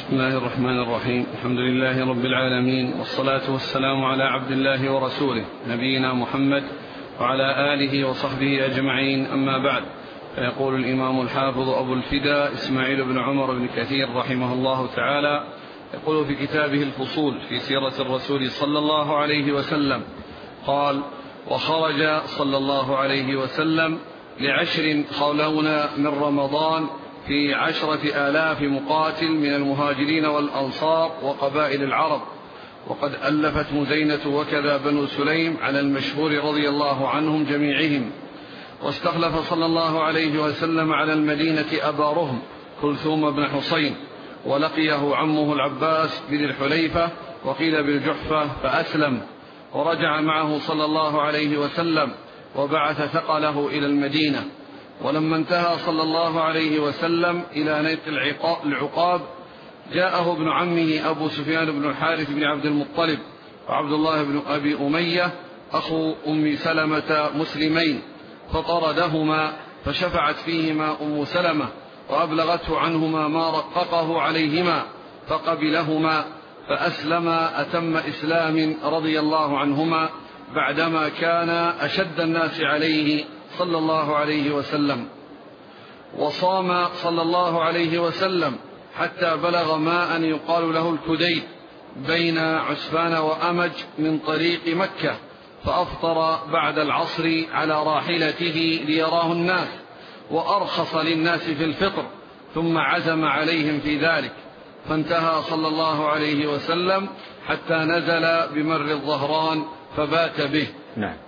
بسم الله الرحمن الرحيم. الحمد لله رب العالمين، والصلاة والسلام على عبد الله ورسوله نبينا محمد وعلى آله وصحبه أجمعين، أما بعد. فيقول الإمام الحافظ أبو الفداء إسماعيل بن عمر بن كثير رحمه الله تعالى، يقول في كتابه الفصول في سيرة الرسول صلى الله عليه وسلم قال: وخرج صلى الله عليه وسلم ل10 خلون من رمضان في 10,000 مقاتل من المهاجرين والأنصار وقبائل العرب، وقد ألفت مزينة وكذا بنو سليم على المشهور رضي الله عنهم جميعهم. واستخلف صلى الله عليه وسلم على المدينة أبا رهم كلثوم بن حصين، ولقيه عمه العباس بن الحليفة وقيل بالجحفة فأسلم، ورجع معه صلى الله عليه وسلم وبعث ثقله إلى المدينة. ولما انتهى صلى الله عليه وسلم إلى نيط العقاب جاءه ابن عمه أبو سفيان بن الحارث بن عبد المطلب وعبد الله بن أبي أمية أخو أم سلمة مسلمين، فطردهما، فشفعت فيهما أم سلمة وأبلغته عنهما ما رققه عليهما فقبلهما، فأسلما أتم إسلام رضي الله عنهما، بعدما كان أشد الناس عليه صلى الله عليه وسلم. وصام صلى الله عليه وسلم حتى بلغ ماء يقال له الكديد بين عسفان وأمج من طريق مكة، فأفطر بعد العصر على راحلته ليراه الناس، وأرخص للناس في الفطر، ثم عزم عليهم في ذلك، فانتهى صلى الله عليه وسلم حتى نزل بمر الظهران فبات به. نعم.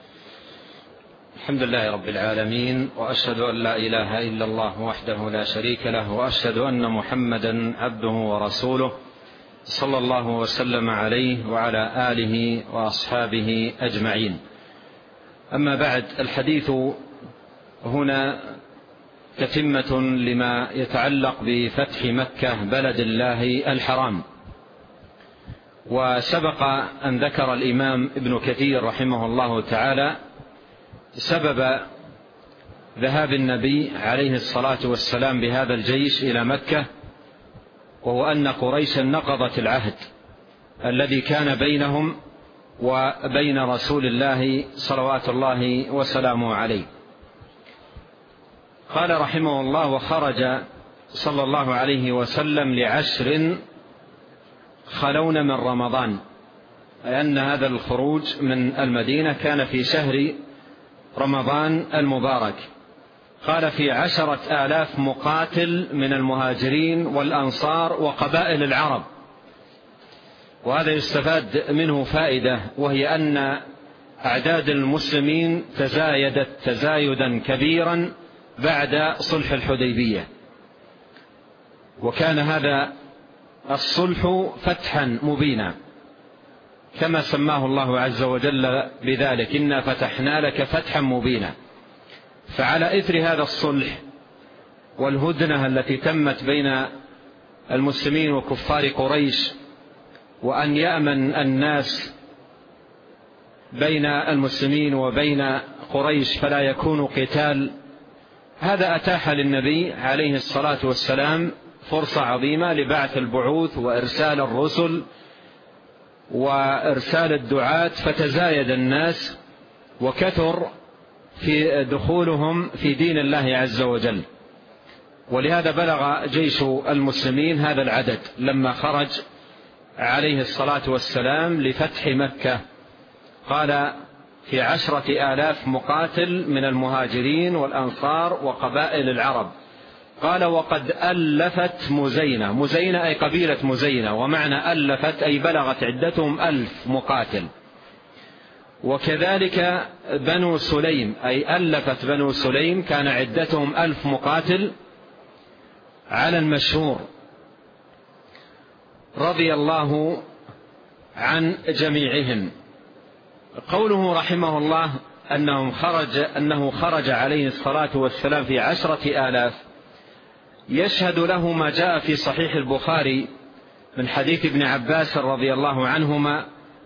الحمد لله رب العالمين، وأشهد أن لا إله إلا الله وحده لا شريك له، وأشهد أن محمدا عبده ورسوله صلى الله وسلم عليه وعلى آله وأصحابه أجمعين. أما بعد، الحديث هنا تتمة لما يتعلق بفتح مكة بلد الله الحرام. وسبق أن ذكر الإمام ابن كثير رحمه الله تعالى سبب ذهاب النبي عليه الصلاة والسلام بهذا الجيش إلى مكة، وهو أن قريشا نقضت العهد الذي كان بينهم وبين رسول الله صلوات الله وسلامه عليه. قال رحمه الله: وخرج صلى الله عليه وسلم ل10 خلون من رمضان، أي أن هذا الخروج من المدينة كان في شهر رمضان المبارك. قال: في 10,000 مقاتل من المهاجرين والأنصار وقبائل العرب. وهذا يستفاد منه فائدة، وهي أن أعداد المسلمين تزايدت تزايدا كبيرا بعد صلح الحديبية، وكان هذا الصلح فتحا مبينا كما سماه الله عز وجل بذلك: إنا فتحنا لك فتحا مبينا. فعلى إثر هذا الصلح والهدنة التي تمت بين المسلمين وكفار قريش، وأن يأمن الناس بين المسلمين وبين قريش فلا يكون قتال، هذا أتاح للنبي عليه الصلاة والسلام فرصة عظيمة لبعث البعوث وإرسال الرسل وإرسال الدعاة، فتزايد الناس وكثر في دخولهم في دين الله عز وجل. ولهذا بلغ جيش المسلمين هذا العدد لما خرج عليه الصلاة والسلام لفتح مكة. قال: في 10,000 مقاتل من المهاجرين والأنصار وقبائل العرب. قال: وقد ألفت مزينة. مزينة أي قبيلة مزينة، ومعنى ألفت أي بلغت عدتهم 1000 مقاتل. وكذلك بنو سليم، أي ألفت بنو سليم، كان عدتهم 1000 مقاتل على المشهور رضي الله عن جميعهم. قوله رحمه الله أنه خرج عليه الصلاة والسلام في 10,000، يشهد له ما جاء في صحيح البخاري من حديث ابن عباس رضي الله عنهما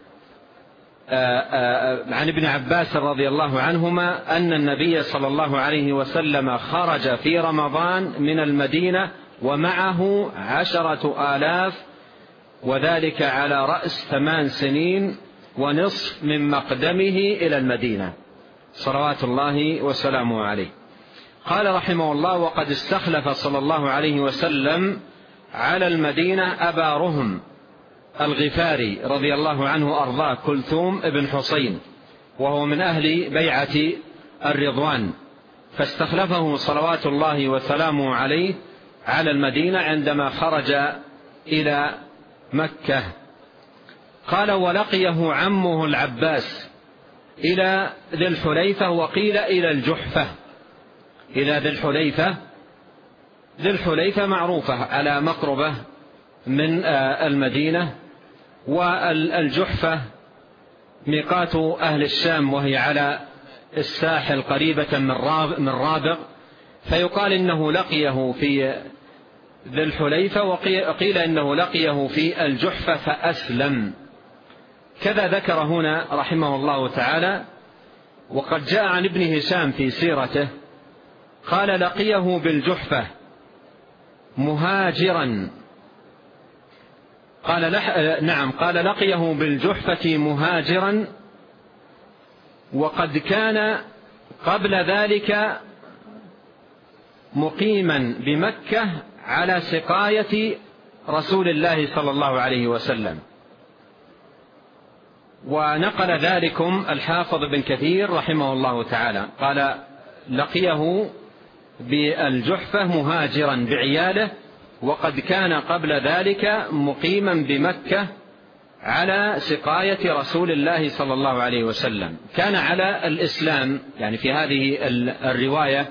عن ابن عباس رضي الله عنهما أن النبي صلى الله عليه وسلم خرج في رمضان من المدينة ومعه 10,000، وذلك على رأس 8 سنين ونصف من مقدمه إلى المدينة صلوات الله وسلامه عليه. قال رحمه الله: وقد استخلف صلى الله عليه وسلم على المدينة أبا رهم الغفاري رضي الله عنه أرضاه كلثوم بن حسين، وهو من أهل بيعة الرضوان، فاستخلفه صلوات الله وسلامه عليه على المدينة عندما خرج إلى مكة. قال: ولقيه عمه العباس إلى ذي الحليفة، وقيل إلى الجحفة، إلى ذي الحليفة. ذي الحليفة معروفة على مقربة من المدينة، والجحفة ميقات أهل الشام، وهي على الساحل قريبة من رابغ، فيقال إنه لقيه في ذي الحليفة، وقيل إنه لقيه في الجحفة فأسلم. كذا ذكر هنا رحمه الله تعالى. وقد جاء عن ابن هشام في سيرته قال: لقيه بالجحفة مهاجرا. قال لقيه بالجحفة مهاجرا، وقد كان قبل ذلك مقيما بمكة على سقاية رسول الله صلى الله عليه وسلم. ونقل ذلكم الحافظ بن كثير رحمه الله تعالى، قال: لقيه بالجحفة مهاجرا بعياله، وقد كان قبل ذلك مقيما بمكة على سقاية رسول الله صلى الله عليه وسلم. كان على الإسلام يعني في هذه الرواية،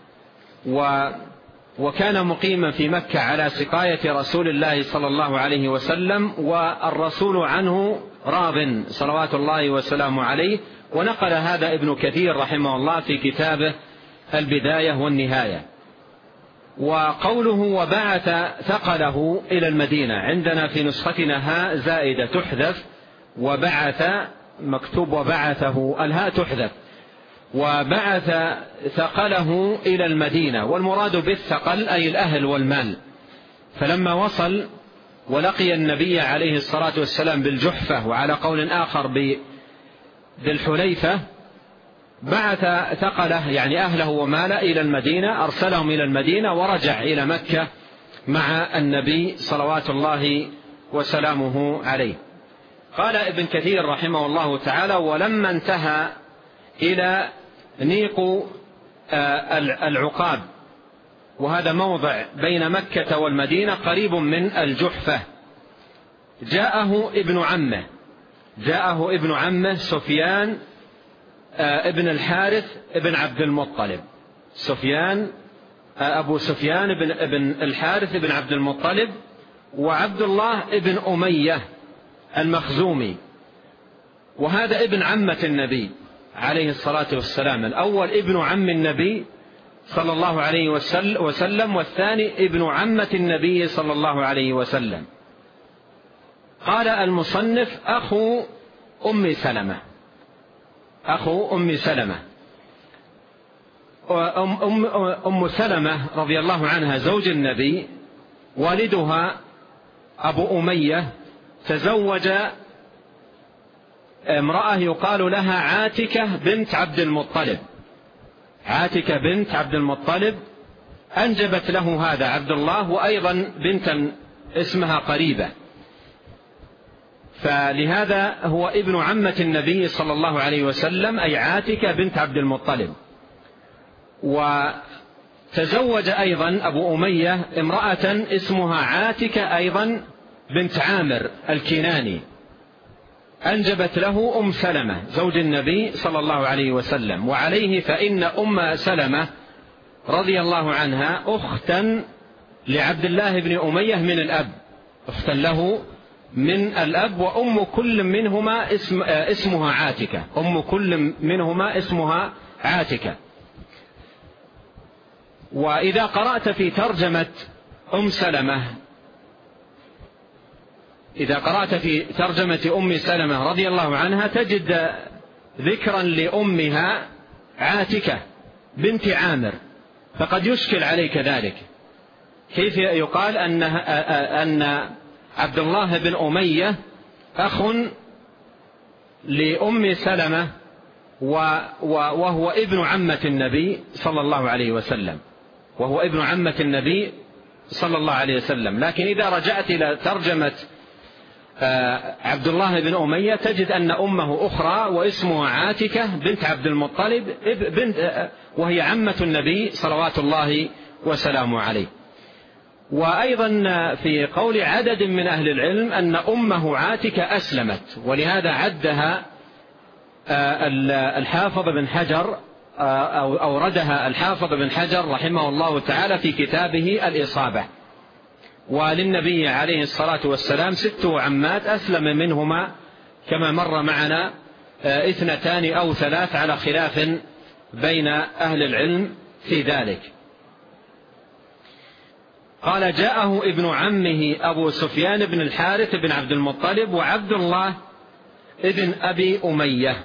وكان مقيما في مكة على سقاية رسول الله صلى الله عليه وسلم، والرسول عنه راض صلوات الله وسلامه عليه. ونقل هذا ابن كثير رحمه الله في كتابه البداية والنهاية. وقوله وبعث ثقله إلى المدينة، عندنا في نسختنا هاء زائدة تحذف، وبعث مكتوب وبعثه، الهاء تحذف. وبعث ثقله إلى المدينة، والمراد بالثقل أي الأهل والمال. فلما وصل ولقي النبي عليه الصلاة والسلام بالجحفة، وعلى قول آخر بذي الحليفة، بعث ثقله يعني أهله وماله إلى المدينة، أرسلهم إلى المدينة، ورجع إلى مكة مع النبي صلوات الله وسلامه عليه. قال ابن كثير رحمه الله تعالى: ولما انتهى إلى نيق العقاب، وهذا موضع بين مكة والمدينة قريب من الجحفة، جاءه ابن عمه سفيان ابن الحارث ابن عبد المطلب. أبو سفيان ابن الحارث ابن عبد المطلب، وعبد الله ابن أمية المخزومي، وهذا ابن عمة النبي عليه الصلاة والسلام. الأول ابن عم النبي صلى الله عليه وسلم، والثاني ابن عمة النبي صلى الله عليه وسلم. قال المصنف: أخو أم سلمة. أم سلمة رضي الله عنها زوج النبي، والدها أبو أمية تزوج امرأة يقال لها عاتكة بنت عبد المطلب، أنجبت له هذا عبد الله، وأيضا بنتا اسمها قريبة، فلهذا هو ابن عمة النبي صلى الله عليه وسلم، أي عاتكة بنت عبد المطلب. وتزوج أيضا أبو أمية امرأة اسمها عاتكة أيضا بنت عامر الكناني، أنجبت له أم سلمة زوج النبي صلى الله عليه وسلم. وعليه فإن أم سلمة رضي الله عنها أختا لعبد الله بن أمية من الأب، أختا له من الأب، وأم كل منهما اسمها عاتكة. وإذا قرأت في ترجمة أم سلمة رضي الله عنها تجد ذكرا لأمها عاتكة بنت عامر، فقد يشكل عليك ذلك، كيف يقال أن عبد الله بن أمية أخ لأم سلمة وهو ابن عمة النبي صلى الله عليه وسلم، وهو ابن عمة النبي صلى الله عليه وسلم. لكن إذا رجعت إلى ترجمة عبد الله بن أمية تجد أن أمه أخرى واسمها عاتكة بنت عبد المطلب وهي عمة النبي صلوات الله وسلامه عليه. وأيضا في قول عدد من أهل العلم أن أمه عاتكة أسلمت، ولهذا عدها الحافظ بن حجر أو أوردها الحافظ بن حجر رحمه الله تعالى في كتابه الإصابة. وللنبي عليه الصلاة والسلام 6 عمات أسلم منهما كما مر معنا 2 أو 3 على خلاف بين أهل العلم في ذلك. قال جاءه ابن عمه أبو سفيان بن الحارث بن عبد المطلب وعبد الله ابن أبي أمية.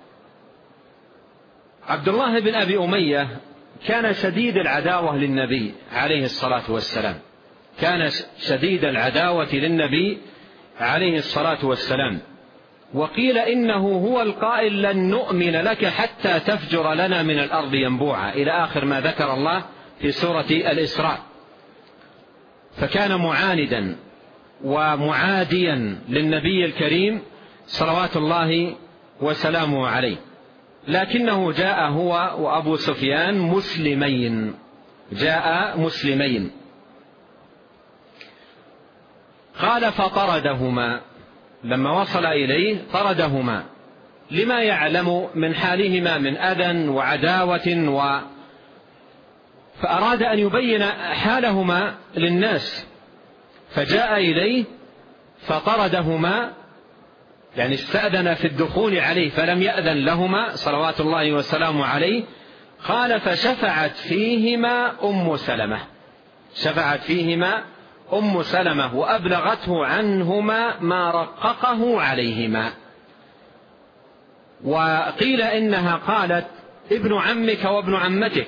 عبد الله بن أبي أمية كان شديد العداوة للنبي عليه الصلاة والسلام، كان شديد العداوة للنبي عليه الصلاة والسلام. وقيل إنه هو القائل لن نؤمن لك حتى تفجر لنا من الأرض ينبوعا إلى آخر ما ذكر الله في سورة الإسراء. فكان معاندا ومعاديا للنبي الكريم صلوات الله وسلامه عليه. لكنه جاء هو وأبو سفيان مسلمين، جاء مسلمين. قال فطردهما، لما وصل إليه طردهما لما يعلم من حالهما من أذى وعداوة فأراد أن يبين حالهما للناس، فجاء إليه فطردهما، يعني استأذن في الدخول عليه فلم يأذن لهما صلوات الله وسلامه عليه. قال فشفعت فيهما أم سلمة، شفعت فيهما أم سلمة وأبلغته عنهما ما رققه عليهما. وقيل إنها قالت ابن عمك وابن عمتك،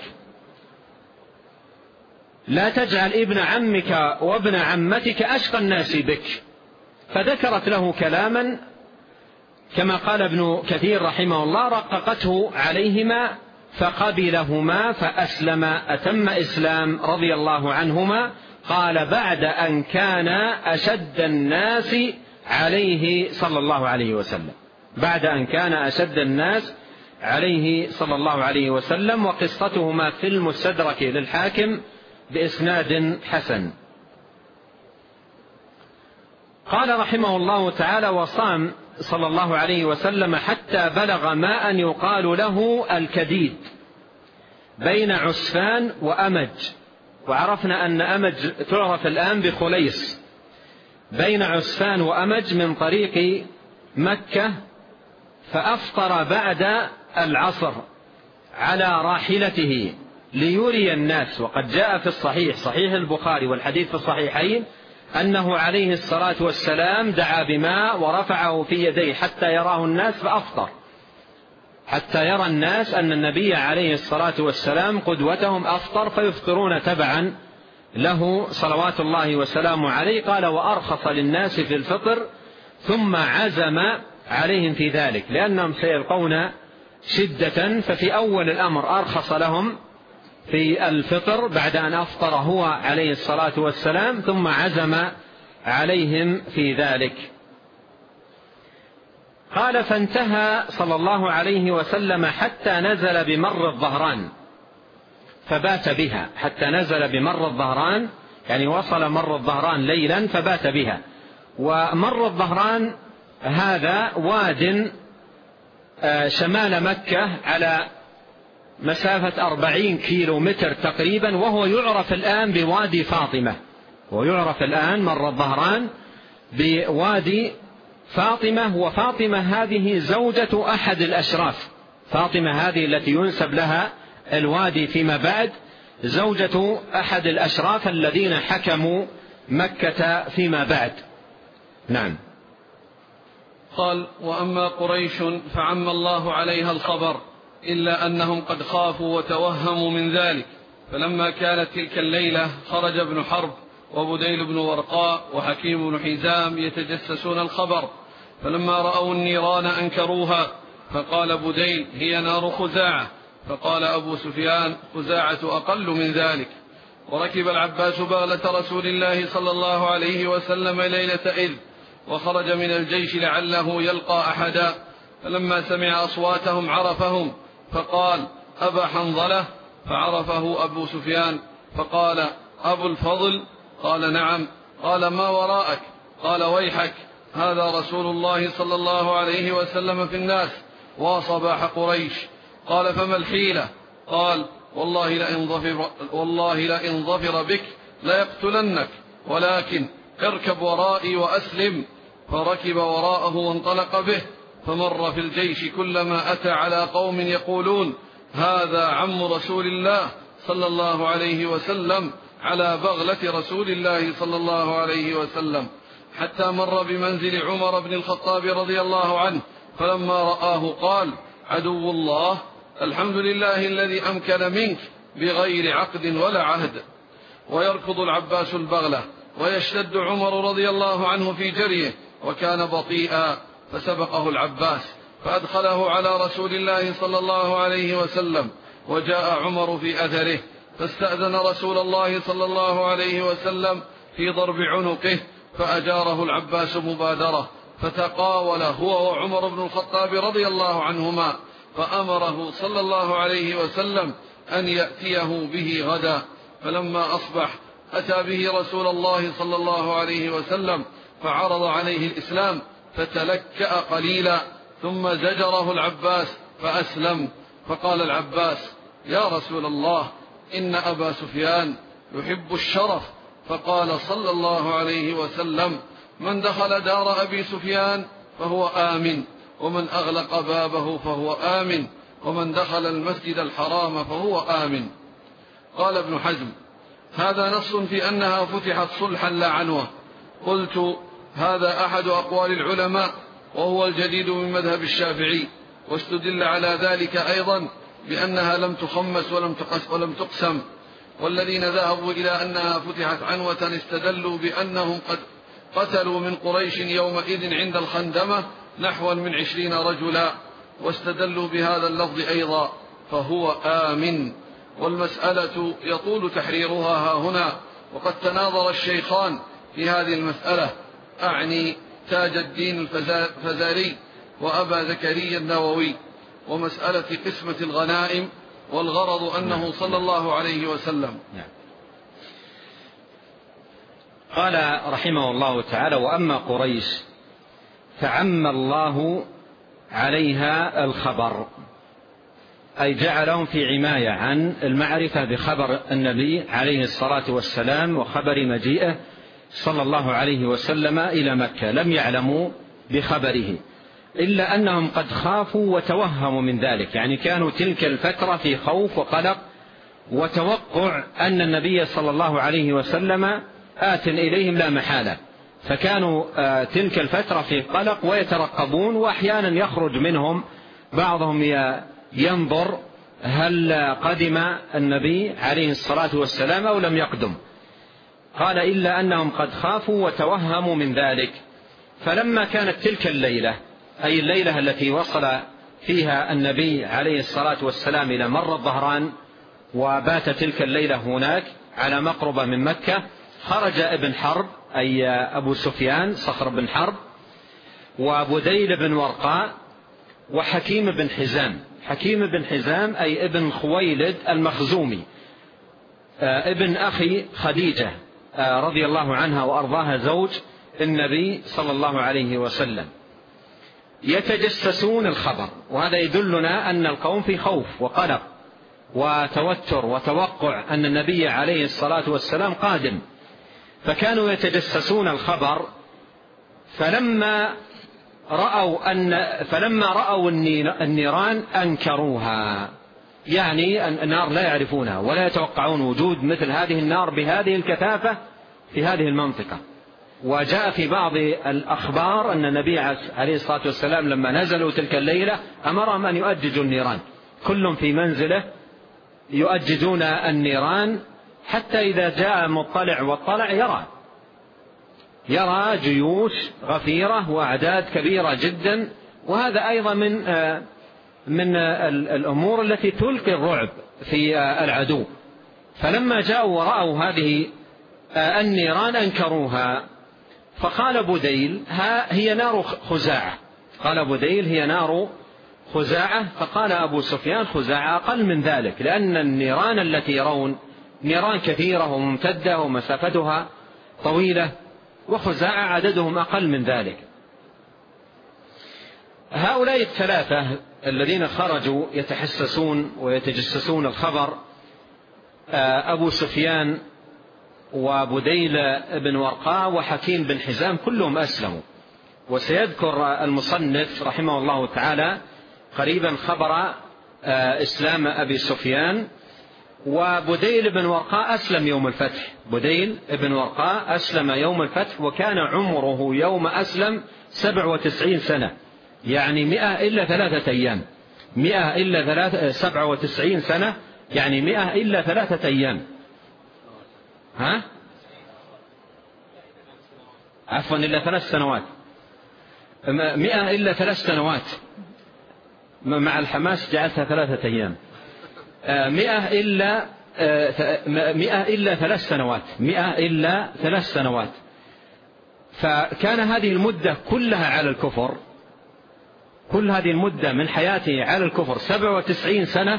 لا تجعل ابن عمك وابن عمتك أشقى الناس بك. فذكرت له كلاما كما قال ابن كثير رحمه الله رققته عليهما فقبلهما فأسلم أتم إسلام رضي الله عنهما. قال بعد أن كان أشد الناس عليه صلى الله عليه وسلم، بعد أن كان أشد الناس عليه صلى الله عليه وسلم. وقصتهما في المستدرك للحاكم بإسناد حسن. قال رحمه الله تعالى وصام صلى الله عليه وسلم حتى بلغ ماء يقال له الكديد بين عسفان وأمج، وعرفنا أن أمج تعرف الآن بخليص، بين عسفان وأمج من طريق مكة. فأفطر بعد العصر على راحلته ليري الناس. وقد جاء في الصحيح، صحيح البخاري والحديث في الصحيحين، أنه عليه الصلاة والسلام دعا بماء ورفعه في يديه حتى يراه الناس فأفطر، حتى يرى الناس أن النبي عليه الصلاة والسلام قدوتهم أفطر فيفطرون تبعا له صلوات الله وسلامه عليه. قال وأرخص للناس في الفطر ثم عزم عليهم في ذلك لأنهم سيلقون شدة. ففي أول الأمر أرخص لهم في الفطر بعد أن أفطر هو عليه الصلاة والسلام، ثم عزم عليهم في ذلك. قال فانتهى صلى الله عليه وسلم حتى نزل بمر الظهران فبات بها، حتى نزل بمر الظهران يعني وصل مر الظهران ليلا فبات بها. ومر الظهران هذا واد شمال مكة على مسافة 40 كيلو متر تقريبا، وهو يعرف الآن بوادي فاطمة، ويعرف الآن مر الظهران بوادي فاطمة. وفاطمة هذه زوجة أحد الأشراف، فاطمة هذه التي ينسب لها الوادي فيما بعد زوجة أحد الأشراف الذين حكموا مكة فيما بعد. نعم. قال وأما قريش فعم الله عليها الخبر إلا أنهم قد خافوا وتوهموا من ذلك فلما كانت تلك الليلة خرج ابن حرب وبديل بن ورقاء وحكيم بن حزام يتجسسون الخبر، فلما رأوا النيران أنكروها، فقال بديل: هي نار خزاعة. فقال أبو سفيان: خزاعة أقل من ذلك. وركب العباس بغلة رسول الله صلى الله عليه وسلم ليلة إذ، وخرج من الجيش لعله يلقى أحدا، فلما سمع أصواتهم عرفهم، فقال: أبا حنظلة؟ فعرفه أبو سفيان فقال: أبو الفضل؟ قال: نعم. قال: ما وراءك؟ قال: ويحك، هذا رسول الله صلى الله عليه وسلم في الناس وصباح قريش. قال: فما الحيلة؟ قال: والله لئن ظفر بك ليقتلنك، ولكن اركب ورائي وأسلم. فركب وراءه وانطلق به، فمر في الجيش كلما أتى على قوم يقولون: هذا عم رسول الله صلى الله عليه وسلم على بغلة رسول الله صلى الله عليه وسلم، حتى مر بمنزل عمر بن الخطاب رضي الله عنه، فلما رآه قال: عدو الله، الحمد لله الذي أمكن منك بغير عقد ولا عهد. ويركض العباس البغلة، ويشتد عمر رضي الله عنه في جريه، وكان بطيئا، فسبقه العباس فأدخله على رسول الله صلى الله عليه وسلم، وجاء عمر في أثره، فاستأذن رسول الله صلى الله عليه وسلم في ضرب عنقه، فأجاره العباس مبادرة، فتقاول هو وعمر بن الخطاب رضي الله عنهما، فأمره صلى الله عليه وسلم أن يأتيه به غدا. فلما أصبح أتى به رسول الله صلى الله عليه وسلم، فعرض عليه الإسلام، فتلكأ قليلا، ثم زجره العباس فأسلم. فقال العباس: يا رسول الله، إن أبا سفيان يحب الشرف. فقال صلى الله عليه وسلم: من دخل دار أبي سفيان فهو آمن، ومن أغلق بابه فهو آمن، ومن دخل المسجد الحرام فهو آمن. قال ابن حزم: هذا نص في أنها فتحت صلحا لا عنوة. قلت: هذا أحد أقوال العلماء، وهو الجديد من مذهب الشافعي، واستدل على ذلك أيضا بأنها لم تخمس ولم تقسم. والذين ذهبوا إلى أنها فتحت عنوة استدلوا بأنهم قد قتلوا من قريش يومئذ عند الخندمة نحوا من 20 رجلا، واستدلوا بهذا اللفظ أيضا، فهو آمن. والمسألة يطول تحريرها ها هنا، وقد تناظر الشيخان في هذه المسألة، أعني تاج الدين الفزاري وأبا زكريا النووي، ومسألة قسمة الغنائم، والغرض أنه صلى الله عليه وسلم. قال رحمه الله تعالى: وأما قريش فعم الله عليها الخبر، أي جعلهم في عماية عن المعرفة بخبر النبي عليه الصلاة والسلام وخبر مجيئه صلى الله عليه وسلم إلى مكة، لم يعلموا بخبره، إلا أنهم قد خافوا وتوهموا من ذلك، يعني كانوا تلك الفترة في خوف وقلق وتوقع أن النبي صلى الله عليه وسلم آت إليهم لا محالة، فكانوا تلك الفترة في قلق ويترقبون، وأحيانا يخرج منهم بعضهم ينظر هل قدم النبي عليه الصلاة والسلام أو لم يقدم. قال: إلا أنهم قد خافوا وتوهموا من ذلك. فلما كانت تلك الليلة، أي الليلة التي وصل فيها النبي عليه الصلاة والسلام إلى مر الظهران، وبات تلك الليلة هناك على مقربة من مكة، خرج ابن حرب أي أبو سفيان صخر بن حرب، وبديل بن ورقاء، وحكيم بن حزام. حكيم بن حزام أي ابن خويلد المخزومي، ابن أخي خديجة رضي الله عنها وأرضاها، زوج النبي صلى الله عليه وسلم، يتجسسون الخبر. وهذا يدلنا أن القوم في خوف وقلق وتوتر وتوقع أن النبي عليه الصلاة والسلام قادم، فكانوا يتجسسون الخبر. فلما رأوا النيران أنكروها، يعني النار لا يعرفونها ولا يتوقعون وجود مثل هذه النار بهذه الكثافة في هذه المنطقة. وجاء في بعض الأخبار أن النبي عليه الصلاة والسلام لما نزلوا تلك الليلة أمرهم أن يؤججوا النيران، كل في منزله يؤججون النيران، حتى إذا جاء مطلع واطلع يرى جيوش غفيرة وأعداد كبيرة جدا. وهذا أيضا من الأمور التي تلقي الرعب في العدو. فلما جاءوا ورأوا هذه النيران أنكروها، فقال بديل هي نار خزاعة. قال بديل هي نار خزاعة. فقال أبو سفيان خزاعة أقل من ذلك، لأن النيران التي يرون نيران كثيرة وممتدة ومسافتها طويلة، وخزاعة عددهم أقل من ذلك. هؤلاء الثلاثة الذين خرجوا يتحسسون ويتجسسون الخبر، أبو سفيان وبديل بن ورقاء وحكيم بن حزام، كلهم أسلموا. وسيذكر المصنف رحمه الله تعالى قريبا خبر إسلام أبي سفيان. وبديل بن ورقاء أسلم يوم الفتح. بديل بن ورقاء أسلم يوم الفتح، وكان عمره يوم أسلم 97 سنة، يعني 100 إلا 3 أيام. 100 إلا 97 سنة، يعني 100 إلا 3 أيام. عفوا إلا 3 سنوات. 100 إلا 3 سنوات، مع الحماس جعلتها 3 أيام. 100 إلا 3 سنوات. 100 إلا 3 سنوات. فكان هذه المدة كلها على الكفر، كل هذه المدة من حياته على الكفر 97 سنة.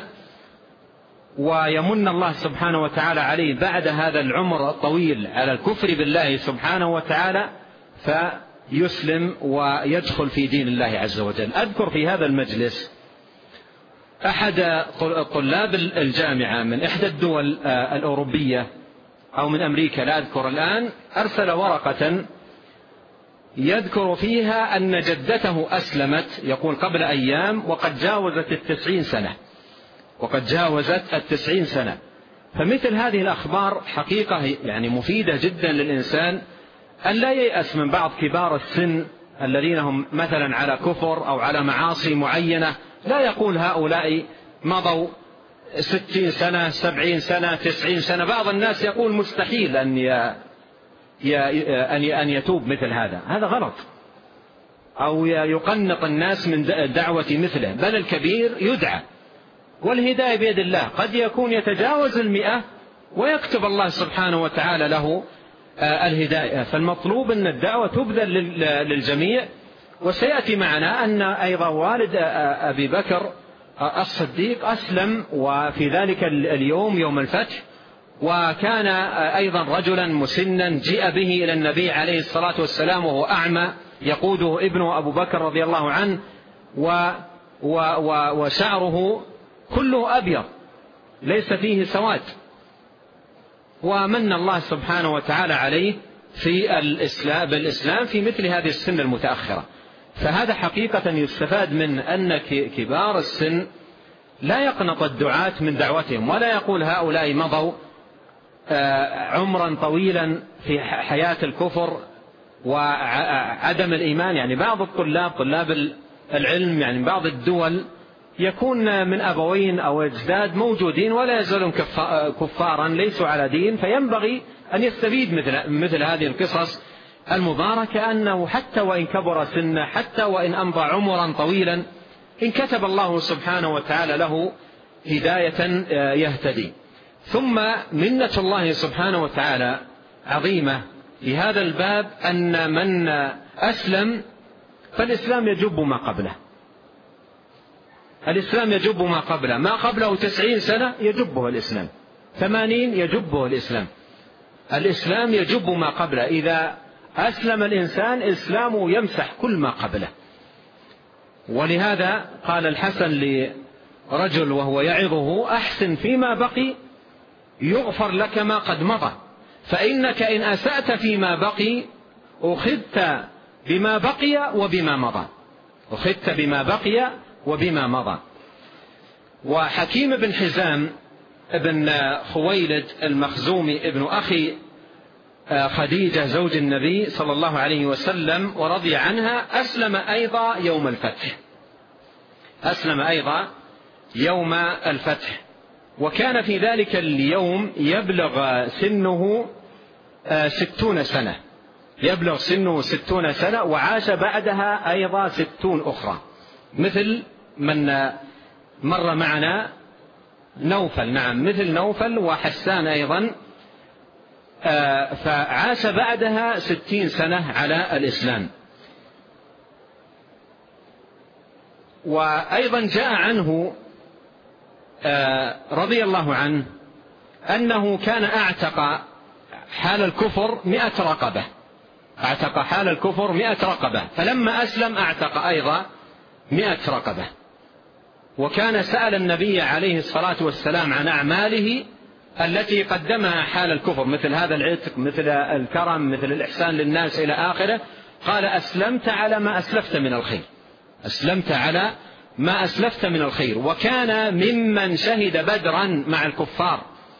ويمن الله سبحانه وتعالى عليه بعد هذا العمر الطويل على الكفر بالله سبحانه وتعالى، فيسلم ويدخل في دين الله عز وجل. أذكر في هذا المجلس أحد طلاب الجامعة من إحدى الدول الأوروبية أو من أمريكا، لا أذكر الآن، أرسل ورقة يذكر فيها أن جدته أسلمت، يقول قبل أيام، وقد جاوزت 90 سنة، وقد جاوزت 90 سنة. فمثل هذه الأخبار حقيقة يعني مفيدة جدا للإنسان، أن لا ييأس من بعض كبار السن الذين هم مثلا على كفر أو على معاصي معينة. لا يقول هؤلاء مضوا 60 سنة 70 سنة 90 سنة. بعض الناس يقول مستحيل أن يتوب مثل هذا غلط، أو يقنط الناس من دعوة مثله. بل الكبير يدعى، والهداية بيد الله. قد يكون يتجاوز 100 ويكتب الله سبحانه وتعالى له الهداية. فالمطلوب أن الدعوة تبذل للجميع. وسيأتي معنا أن أيضا والد أبي بكر الصديق أسلم، وفي ذلك اليوم يوم الفتح، وكان أيضا رجلا مسنا جيء به إلى النبي عليه الصلاة والسلام وهو أعمى، يقوده ابنه أبو بكر رضي الله عنه، وشعره كله أبيض ليس فيه سواد. ومن الله سبحانه وتعالى عليه في بالإسلام في مثل هذه السن المتأخرة. فهذا حقيقة يستفاد من أن كبار السن لا يقنط الدعاة من دعوتهم، ولا يقول هؤلاء مضوا عمرا طويلا في حياة الكفر وعدم الإيمان. يعني بعض طلاب العلم يعني بعض الدول يكون من أبوين أو أجداد موجودين ولا يزالون كفارا ليسوا على دين. فينبغي أن يستفيد مثل هذه القصص المباركة، أنه حتى وإن كبر سنه، حتى وإن أمضى عمرا طويلا، إن كتب الله سبحانه وتعالى له هداية يهتدي. ثم منة الله سبحانه وتعالى عظيمة في هذا الباب، أن من أسلم فالإسلام يجب ما قبله. الإسلام يجب ما قبله. ما قبله 90 سنة يجبه الإسلام، 80 يجبه الإسلام. الإسلام يجب ما قبله. إذا أسلم الإنسان إسلامه يمسح كل ما قبله. ولهذا قال الحسن لرجل وهو يعظه: أحسن فيما بقي يغفر لك ما قد مضى، فإنك إن أسأت فيما بقي أخذت بما بقي وبما مضى. أخذت بما بقي وبما مضى. وحكيم بن حزام ابن خويلد المخزومي ابن أخي خديجة زوج النبي صلى الله عليه وسلم ورضي عنها، أسلم أيضا يوم الفتح. أسلم أيضا يوم الفتح. وكان في ذلك اليوم يبلغ سنه 60 سنة، يبلغ سنه 60 سنة، وعاش بعدها أيضا 60 أخرى، مثل من مر معنا نوفل، نعم مثل نوفل وحسان أيضا، فعاش بعدها 60 سنة على الإسلام. وأيضا جاء عنه رضي الله عنه أنه كان أعتق حال الكفر 100 رقبة، أعتق حال الكفر 100 رقبة، فلما أسلم أعتق أيضا 100 رقبة. وكان سأل النبي عليه الصلاة والسلام عن أعماله التي قدمها حال الكفر، مثل هذا العتق، مثل الكرم، مثل الإحسان للناس إلى آخره. قال: أسلمت على ما أسلفت من الخير، أسلمت على ما أسلفت من الخير. وكان ممن شهد بدرا مع الكفار،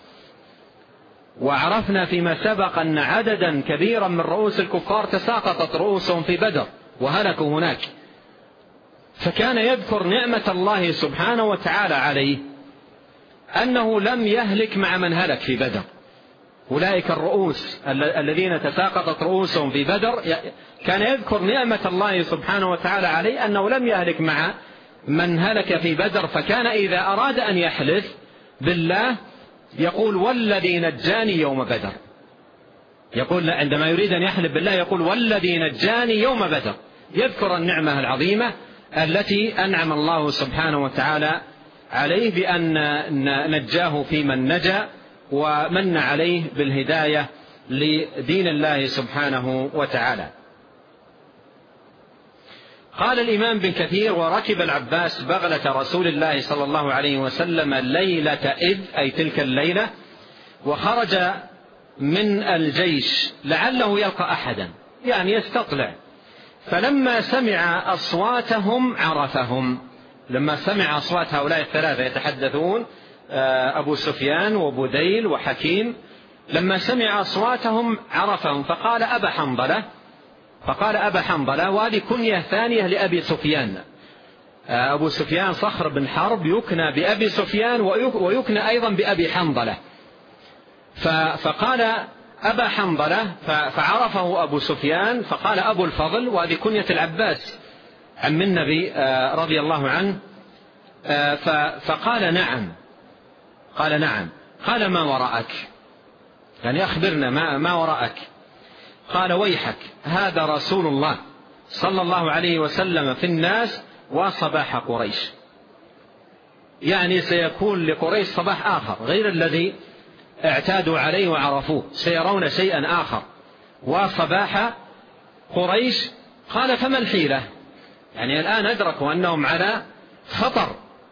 وعرفنا فيما سبق أن عددا كبيرا من رؤوس الكفار تساقطت رؤوسهم في بدر وهلكوا هناك، فكان يذكر نعمة الله سبحانه وتعالى عليه أنه لم يهلك مع من هلك في بدر. أولئك الرؤوس الذين تساقطت رؤوسهم في بدر، كان يذكر نعمة الله سبحانه وتعالى عليه أنه لم يهلك مع من هلك في بدر. فكان إذا أراد أن يحلف بالله يقول: والذي نجاني يوم بدر. يقول عندما يريد أن يحلف بالله يقول: والذي نجاني يوم بدر، يذكر النعمة العظيمة التي أنعم الله سبحانه وتعالى عليه بأن نجاه في من نجا، ومن عليه بالهداية لدين الله سبحانه وتعالى. قال الإمام بن كثير: وركب العباس بغلة رسول الله صلى الله عليه وسلم ليلة إذ، أي تلك الليلة، وخرج من الجيش لعله يلقى أحدا، يعني يستطلع. فلما سمع أصواتهم عرفهم، لما سمع أصوات هؤلاء الثلاثة يتحدثون، أبو سفيان وبديل وحكيم، لما سمع أصواتهم عرفهم، فقال: أبا حنظلة. فقال: أبا حنظلة، وهذه كنية ثانية لأبي سفيان. أبو سفيان صخر بن حرب يكنى بأبي سفيان ويكنى أيضا بأبي حنظلة. فقال: أبا حنظلة، فعرفه أبو سفيان، فقال: أبو الفضل، وهذه كنية العباس عم النبي رضي الله عنه. فقال: نعم. قال: نعم. قال: ما وراءك؟ يعني أخبرنا ما وراءك. قال: ويحك، هذا رسول الله صلى الله عليه وسلم في الناس وصباح قريش، يعني سيكون لقريش صباح آخر غير الذي اعتادوا عليه وعرفوه، سيرون شيئا آخر، وصباح قريش. قال: فما الحيلة؟ يعني الآن أدركوا أنهم على خطر.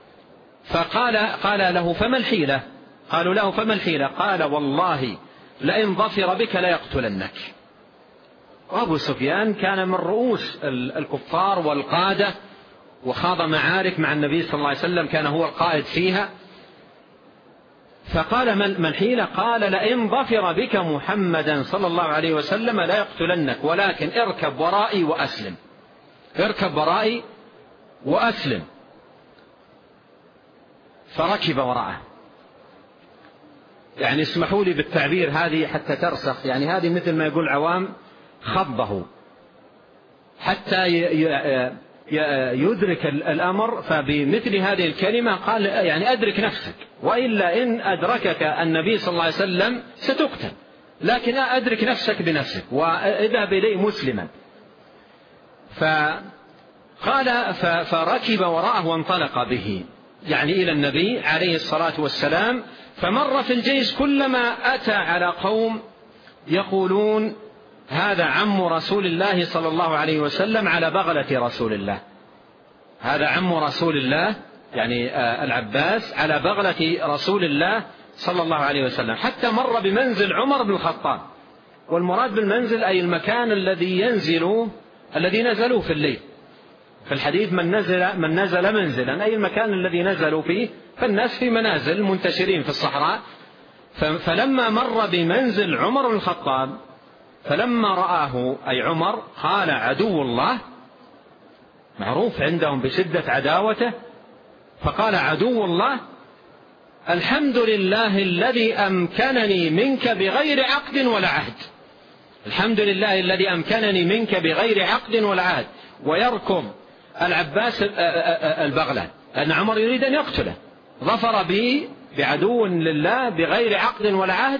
قال له: فما الحيلة؟ قالوا له: فما الحيلة؟ قال: والله لئن ظفر بك ليقتلنك. وأبو سفيان كان من رؤوس الكفار والقادة، وخاض معارك مع النبي صلى الله عليه وسلم، كان هو القائد فيها. فقال: ما الحيلة؟ قال: لئن ظفر بك محمدا صلى الله عليه وسلم لا يقتلنك، ولكن اركب ورائي وأسلم، اركب ورائي وأسلم. فركب وراءه. يعني اسمحوا لي بالتعبير هذه حتى ترسخ، يعني هذه مثل ما يقول عوام خضه حتى يدرك الأمر. فبمثل هذه الكلمة قال: يعني أدرك نفسك، وإلا إن أدركك النبي صلى الله عليه وسلم ستقتل، لكن أدرك نفسك بنفسك وإذهب إليه مسلما. فقال: فركب وراءه وانطلق به، يعني إلى النبي عليه الصلاة والسلام. فمر في الجيش كلما أتى على قوم يقولون: هذا عم رسول الله صلى الله عليه وسلم على بغلة رسول الله، هذا عم رسول الله، يعني العباس على بغلة رسول الله صلى الله عليه وسلم، حتى مر بمنزل عمر بن الخطاب. والمراد بالمنزل أي المكان الذي نزلوا في الليل. في الحديث من نزل منزلا، أي المكان الذي نزلوا فيه، فالناس في منازل منتشرين في الصحراء. فلما مر بمنزل عمر بن الخطاب، فلما رآه أي عمر قال: عدو الله، معروف عندهم بشدة عداوته، فقال: عدو الله. الحمد لله الذي أمكنني منك بغير عقد ولا عهد. الحمد لله الذي أمكنني منك بغير عقد ولا عهد. ويركض العباس البغلة أن عمر يريد أن يقتله، ظفر به بعدو لله بغير عقد ولا عهد،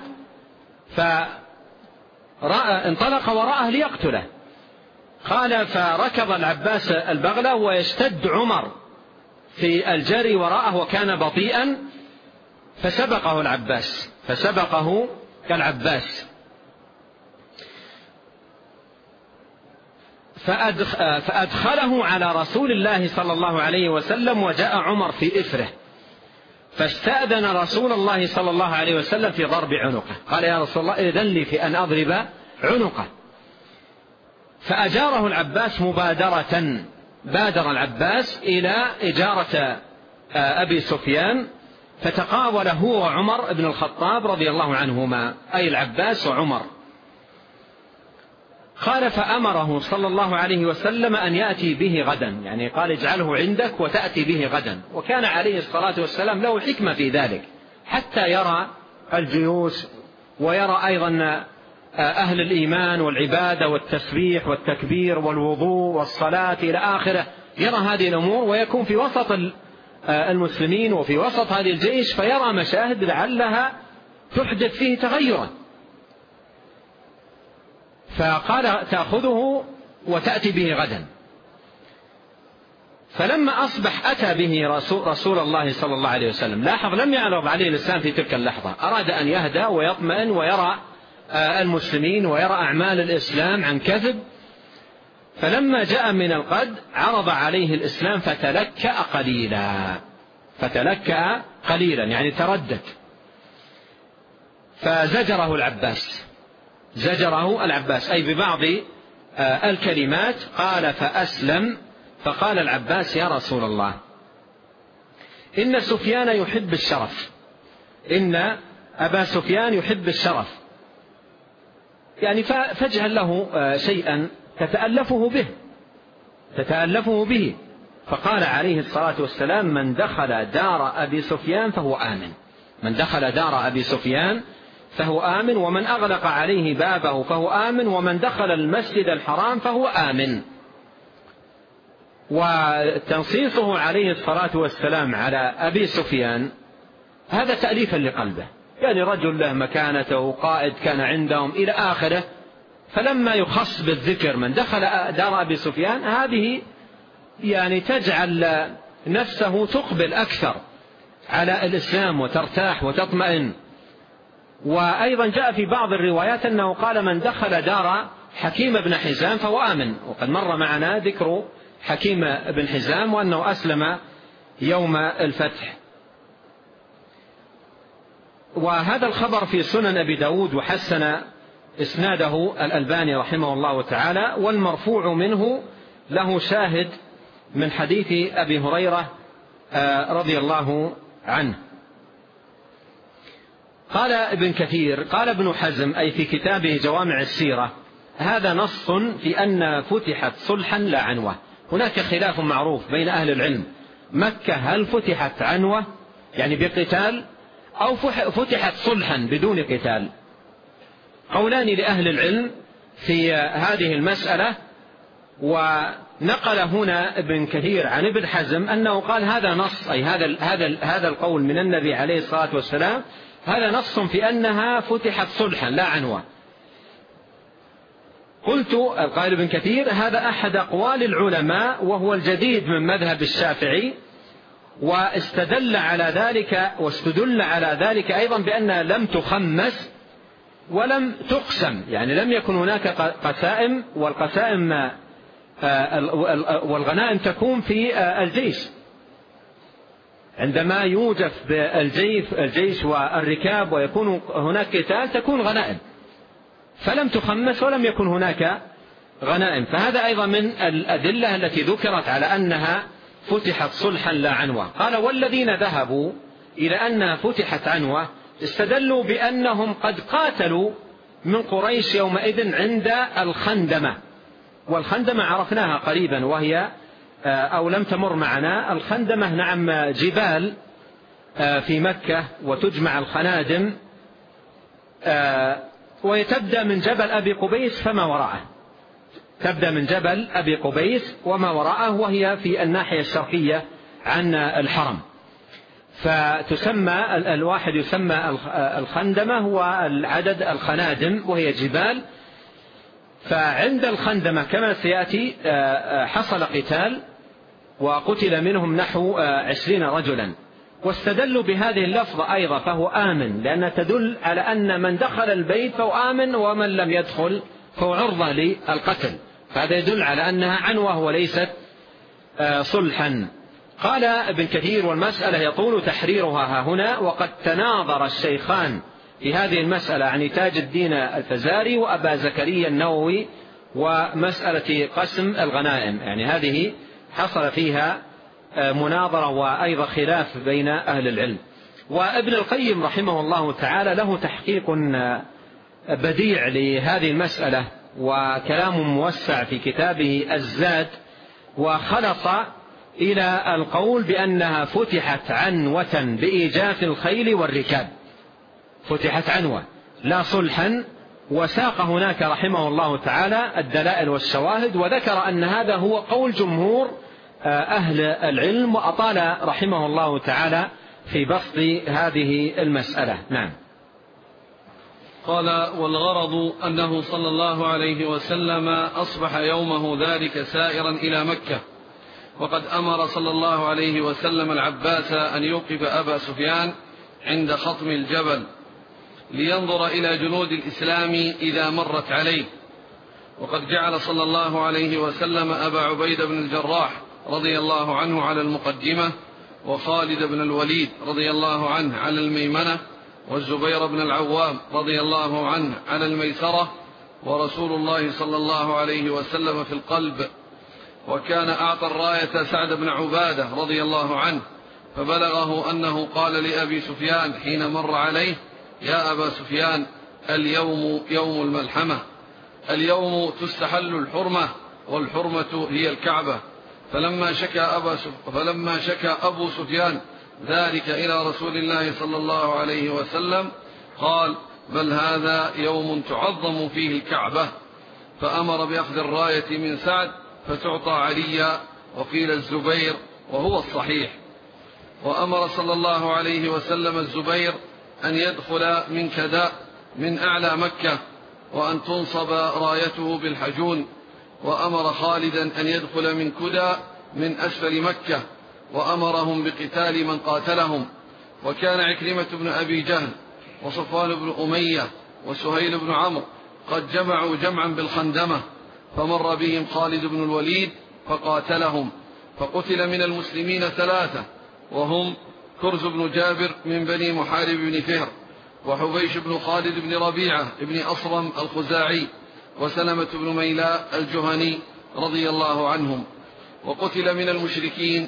فانطلق وراءه ليقتله. قال فركض العباس البغلة ويشتد عمر في الجري وراءه وكان بطيئا، فسبقه العباس فأدخله على رسول الله صلى الله عليه وسلم، وجاء عمر في إثره، فاستأذن رسول الله صلى الله عليه وسلم في ضرب عنقه. قال يا رسول الله إذن لي في أن أضرب عنقه، فأجاره العباس مبادرة. بادر العباس إلى إجارة أبي سفيان، فتقاول هو وعمر بن الخطاب رضي الله عنهما، أي العباس وعمر. قال فأمره صلى الله عليه وسلم أن يأتي به غدا، يعني قال اجعله عندك وتأتي به غدا. وكان عليه الصلاة والسلام له حكمة في ذلك، حتى يرى الجيوش ويرى أيضا أهل الإيمان والعبادة والتسبيح والتكبير والوضوء والصلاة إلى آخره، يرى هذه الأمور ويكون في وسط المسلمين وفي وسط هذه الجيش، فيرى مشاهد لعلها تحدث فيه تغيرا. فقال تأخذه وتأتي به غدا. فلما أصبح أتى به رسول الله صلى الله عليه وسلم. لاحظ لم يعرض عليه الإسلام في تلك اللحظة، أراد أن يهدى ويطمئن ويرى المسلمين ويرى أعمال الإسلام عن كذب. فلما جاء من الغد عرض عليه الإسلام فتلكأ قليلا يعني تردد. فزجره العباس أي ببعض الكلمات. قال فأسلم. فقال العباس يا رسول الله إن سفيان يحب الشرف، إن أبا سفيان يحب الشرف، يعني فاجعل له شيئا تتألفه به. فقال عليه الصلاة والسلام من دخل دار أبي سفيان فهو آمن، ومن أغلق عليه بابه فهو آمن، ومن دخل المسجد الحرام فهو آمن. وتنصيصه عليه الصلاة والسلام على أبي سفيان هذا تأليفا لقلبه، يعني رجل له مكانته، قائد كان عندهم إلى آخره. فلما يخص بالذكر من دخل دار أبي سفيان، هذه يعني تجعل نفسه تقبل أكثر على الإسلام وترتاح وتطمئن. وأيضا جاء في بعض الروايات أنه قال من دخل دار حكيم بن حزام فهو آمن، وقد مر معنا ذكر حكيم بن حزام وأنه أسلم يوم الفتح. وهذا الخبر في سنن أبي داود وحسن إسناده الألباني رحمه الله تعالى، والمرفوع منه له شاهد من حديث أبي هريرة رضي الله عنه. قال ابن كثير قال ابن حزم أي في كتابه جوامع السيرة هذا نص في أن فتحت صلحا لا عنوة. هناك خلاف معروف بين أهل العلم، مكة هل فتحت عنوة يعني بقتال أو فتحت صلحا بدون قتال؟ قولان لأهل العلم في هذه المسألة. ونقل هنا ابن كثير عن ابن حزم أنه قال هذا نص، أي هذا القول من النبي عليه الصلاة والسلام هذا نص في أنها فتحت صلحا لا عنوة. قلت قال ابن كثير هذا أحد أقوال العلماء وهو الجديد من مذهب الشافعي، واستدل على ذلك أيضا بأنها لم تخمس ولم تقسم، يعني لم يكن هناك قسائم، والقسائم والغنائم تكون في الجيش، عندما يوجف الجيش والركاب ويكون هناك قتال تكون غنائم، فلم تخمس ولم يكن هناك غنائم. فهذا أيضا من الأدلة التي ذكرت على أنها فتحت صلحا لا عنوة. قال والذين ذهبوا إلى أنها فتحت عنوة استدلوا بأنهم قد قاتلوا من قريش يومئذ عند الخندمة، والخندمة عرفناها قريبا وهي أو لم تمر معنا. الخندمة نعم جبال في مكة وتجمع الخنادم، وتبدأ من جبل أبي قبيس فما وراءه، تبدأ من جبل أبي قبيس وما وراءه، وهي في الناحية الشرقية عن الحرم. فتسمى الواحد يسمى الخندمة، والعدد الخنادم وهي جبال. فعند الخندمة كما سيأتي حصل قتال وقتل منهم نحو 20 رجلا، واستدلوا بهذه اللفظة أيضا فهو آمن، لأنها تدل على أن من دخل البيت فهو آمن، ومن لم يدخل فهو عرضة للقتل، فهذا يدل على أنها عنوة وليست صلحا. قال ابن كثير: والمسألة يطول تحريرها هنا، وقد تناظر الشيخان في هذه المسألة عن تاج الدين الفزاري وأبا زكريا النووي، ومسألة قسم الغنائم، يعني هذه حصل فيها مناظرة وأيضا خلاف بين أهل العلم. وابن القيم رحمه الله تعالى له تحقيق بديع لهذه المسألة وكلام موسع في كتابه الزاد، وخلص إلى القول بأنها فتحت عنوة بإيجاف الخيل والركاب، فتحت عنوة لا صلحا، وساق هناك رحمه الله تعالى الدلائل والشواهد، وذكر أن هذا هو قول جمهور أهل العلم، وأطال رحمه الله تعالى في بسط هذه المسألة. نعم. قال: والغرض أنه صلى الله عليه وسلم أصبح يومه ذلك سائرا إلى مكة، وقد أمر صلى الله عليه وسلم العباس أن يوقف أبا سفيان عند خطم الجبل لينظر إلى جنود الإسلام إذا مرت عليه. وقد جعل صلى الله عليه وسلم أبا عبيدة بن الجراح رضي الله عنه على المقدمة، وخالد بن الوليد رضي الله عنه على الميمنة، والزبير بن العوام رضي الله عنه على الميسرة، ورسول الله صلى الله عليه وسلم في القلب. وكان أعطى الراية سعد بن عبادة رضي الله عنه، فبلغه أنه قال لأبي سفيان حين مر عليه: يا أبا سفيان، اليوم يوم الملحمة، اليوم تستحل الحرمة، والحرمة هي الكعبة. فلما شكى أبو سفيان ذلك إلى رسول الله صلى الله عليه وسلم قال: بل هذا يوم تعظم فيه الكعبة. فأمر بأخذ الراية من سعد فتعطى عليا، وقيل الزبير، وهو الصحيح. وأمر صلى الله عليه وسلم الزبير أن يدخل من كداء من أعلى مكة، وأن تنصب رايته بالحجون. وأمر خالدا أن يدخل من كدى من أسفل مكة، وأمرهم بقتال من قاتلهم. وكان عكرمة بن أبي جهل وصفوان بن أمية وسهيل بن عمرو قد جمعوا جمعا بالخندمة، فمر بهم خالد بن الوليد فقاتلهم، فقتل من المسلمين 3، وهم كرز بن جابر من بني محارب بن فهر، وحبيش بن خالد بن ربيعة بن أصرم الخزاعي، وسلمة بن ميلاء الجهني رضي الله عنهم. وقتل من المشركين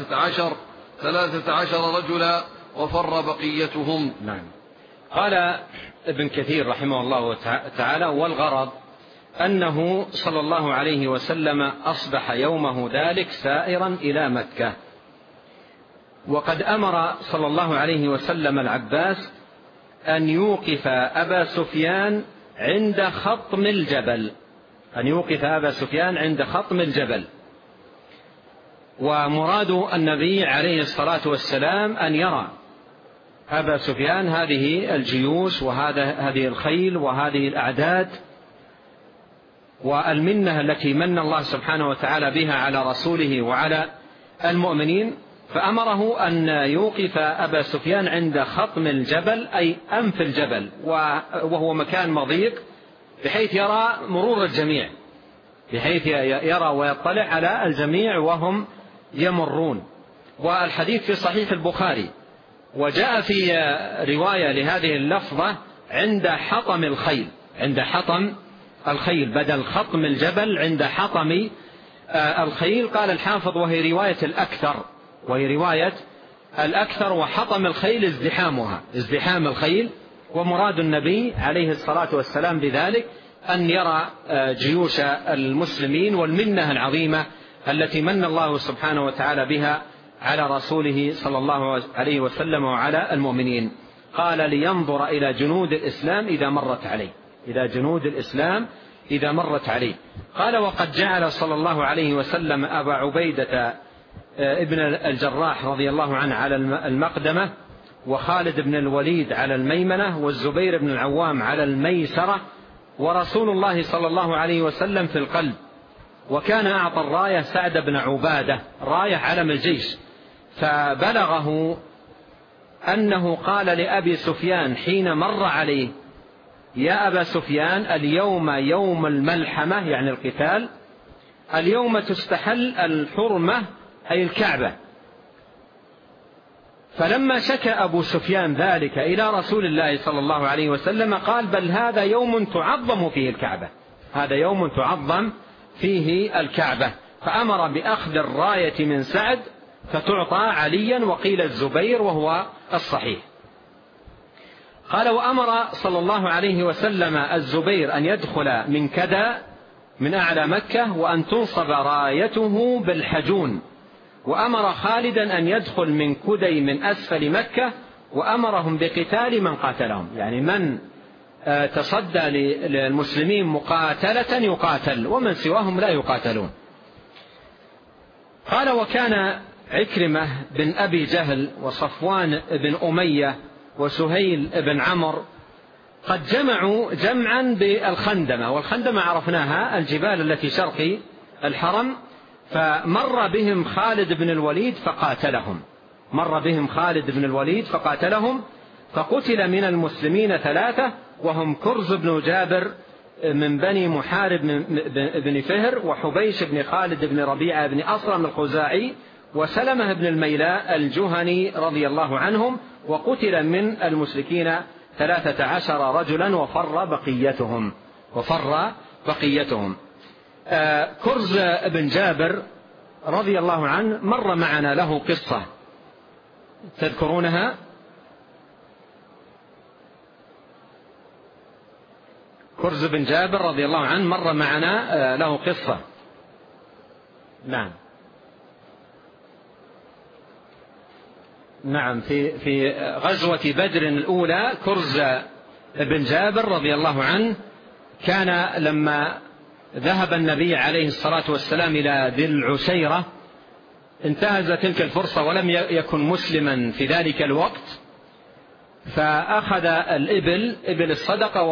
13 رجلا، وفر بقيتهم. نعم. قال ابن كثير رحمه الله تعالى: والغرض أنه صلى الله عليه وسلم أصبح يومه ذلك سائرا إلى مكة، وقد أمر صلى الله عليه وسلم العباس أن يوقف أبا سفيان عند خطم الجبل، أن يوقف أبا سفيان عند خطم الجبل. ومراد النبي عليه الصلاة والسلام أن يرى أبا سفيان هذه الجيوش وهذه الخيل وهذه الأعداد والمنة التي من الله سبحانه وتعالى بها على رسوله وعلى المؤمنين، فأمره أن يوقف أبا سفيان عند خطم الجبل، أي أنف الجبل، وهو مكان مضيق بحيث يرى مرور الجميع، بحيث يرى ويطلع على الجميع وهم يمرون. والحديث في صحيح البخاري، وجاء في رواية لهذه اللفظة عند حطم الخيل، عند حطم الخيل بدل خطم الجبل، عند حطم الخيل. قال الحافظ: وهي رواية الأكثر، وحطم الخيل ازدحام الخيل. ومراد النبي عليه الصلاة والسلام بذلك أن يرى جيوش المسلمين والمنة العظيمة التي من الله سبحانه وتعالى بها على رسوله صلى الله عليه وسلم وعلى المؤمنين. قال لينظر إلى جنود الإسلام إذا مرت عليه، إلى جنود الإسلام إذا مرت عليه. قال وقد جعل صلى الله عليه وسلم أبا عبيدة ابن الجراح رضي الله عنه على المقدمة، وخالد بن الوليد على الميمنة، والزبير بن العوام على الميسرة، ورسول الله صلى الله عليه وسلم في القلب. وكان أعطى الراية سعد بن عبادة، راية علم الجيش، فبلغه أنه قال لأبي سفيان حين مر عليه: يا أبا سفيان اليوم يوم الملحمة، يعني القتال، اليوم تستحل الحرمة أي الكعبة. فلما شكى أبو سفيان ذلك إلى رسول الله صلى الله عليه وسلم قال: بل هذا يوم تعظم فيه الكعبة، هذا يوم تعظم فيه الكعبة. فأمر بأخذ الراية من سعد فتعطى عليا، وقيل الزبير وهو الصحيح. قال وأمر صلى الله عليه وسلم الزبير أن يدخل من كذا من أعلى مكة، وأن تنصب رايته بالحجون، وأمر خالدا أن يدخل من كدي من أسفل مكة، وأمرهم بقتال من قاتلهم، يعني من تصدى للمسلمين مقاتلة يقاتل، ومن سواهم لا يقاتلون. قال وكان عكرمة بن أبي جهل وصفوان بن أمية وسهيل بن عمرو قد جمعوا جمعا بالخندمة، والخندمة عرفناها الجبال التي شرق الحرم، فمر بهم خالد بن الوليد فقاتلهم، مر بهم خالد بن الوليد فقاتلهم، فقتل من المسلمين 3، وهم كرز بن جابر من بني محارب بن فهر، وحبيش بن خالد بن ربيعة بن أصرم الخزاعي، وسلمة بن الميلاء الجهني رضي الله عنهم. وقتل من المشركين 13 رجلا وفر بقيتهم. كرز بن جابر رضي الله عنه مر معنا له قصة تذكرونها؟ كرز بن جابر رضي الله عنه مر معنا له قصة. نعم في غزوة بدر الأولى كرز بن جابر رضي الله عنه كان لما ذهب النبي عليه الصلاة والسلام إلى ذي العشيرة انتهز تلك الفرصة ولم يكن مسلما في ذلك الوقت، فأخذ إبل الصدقة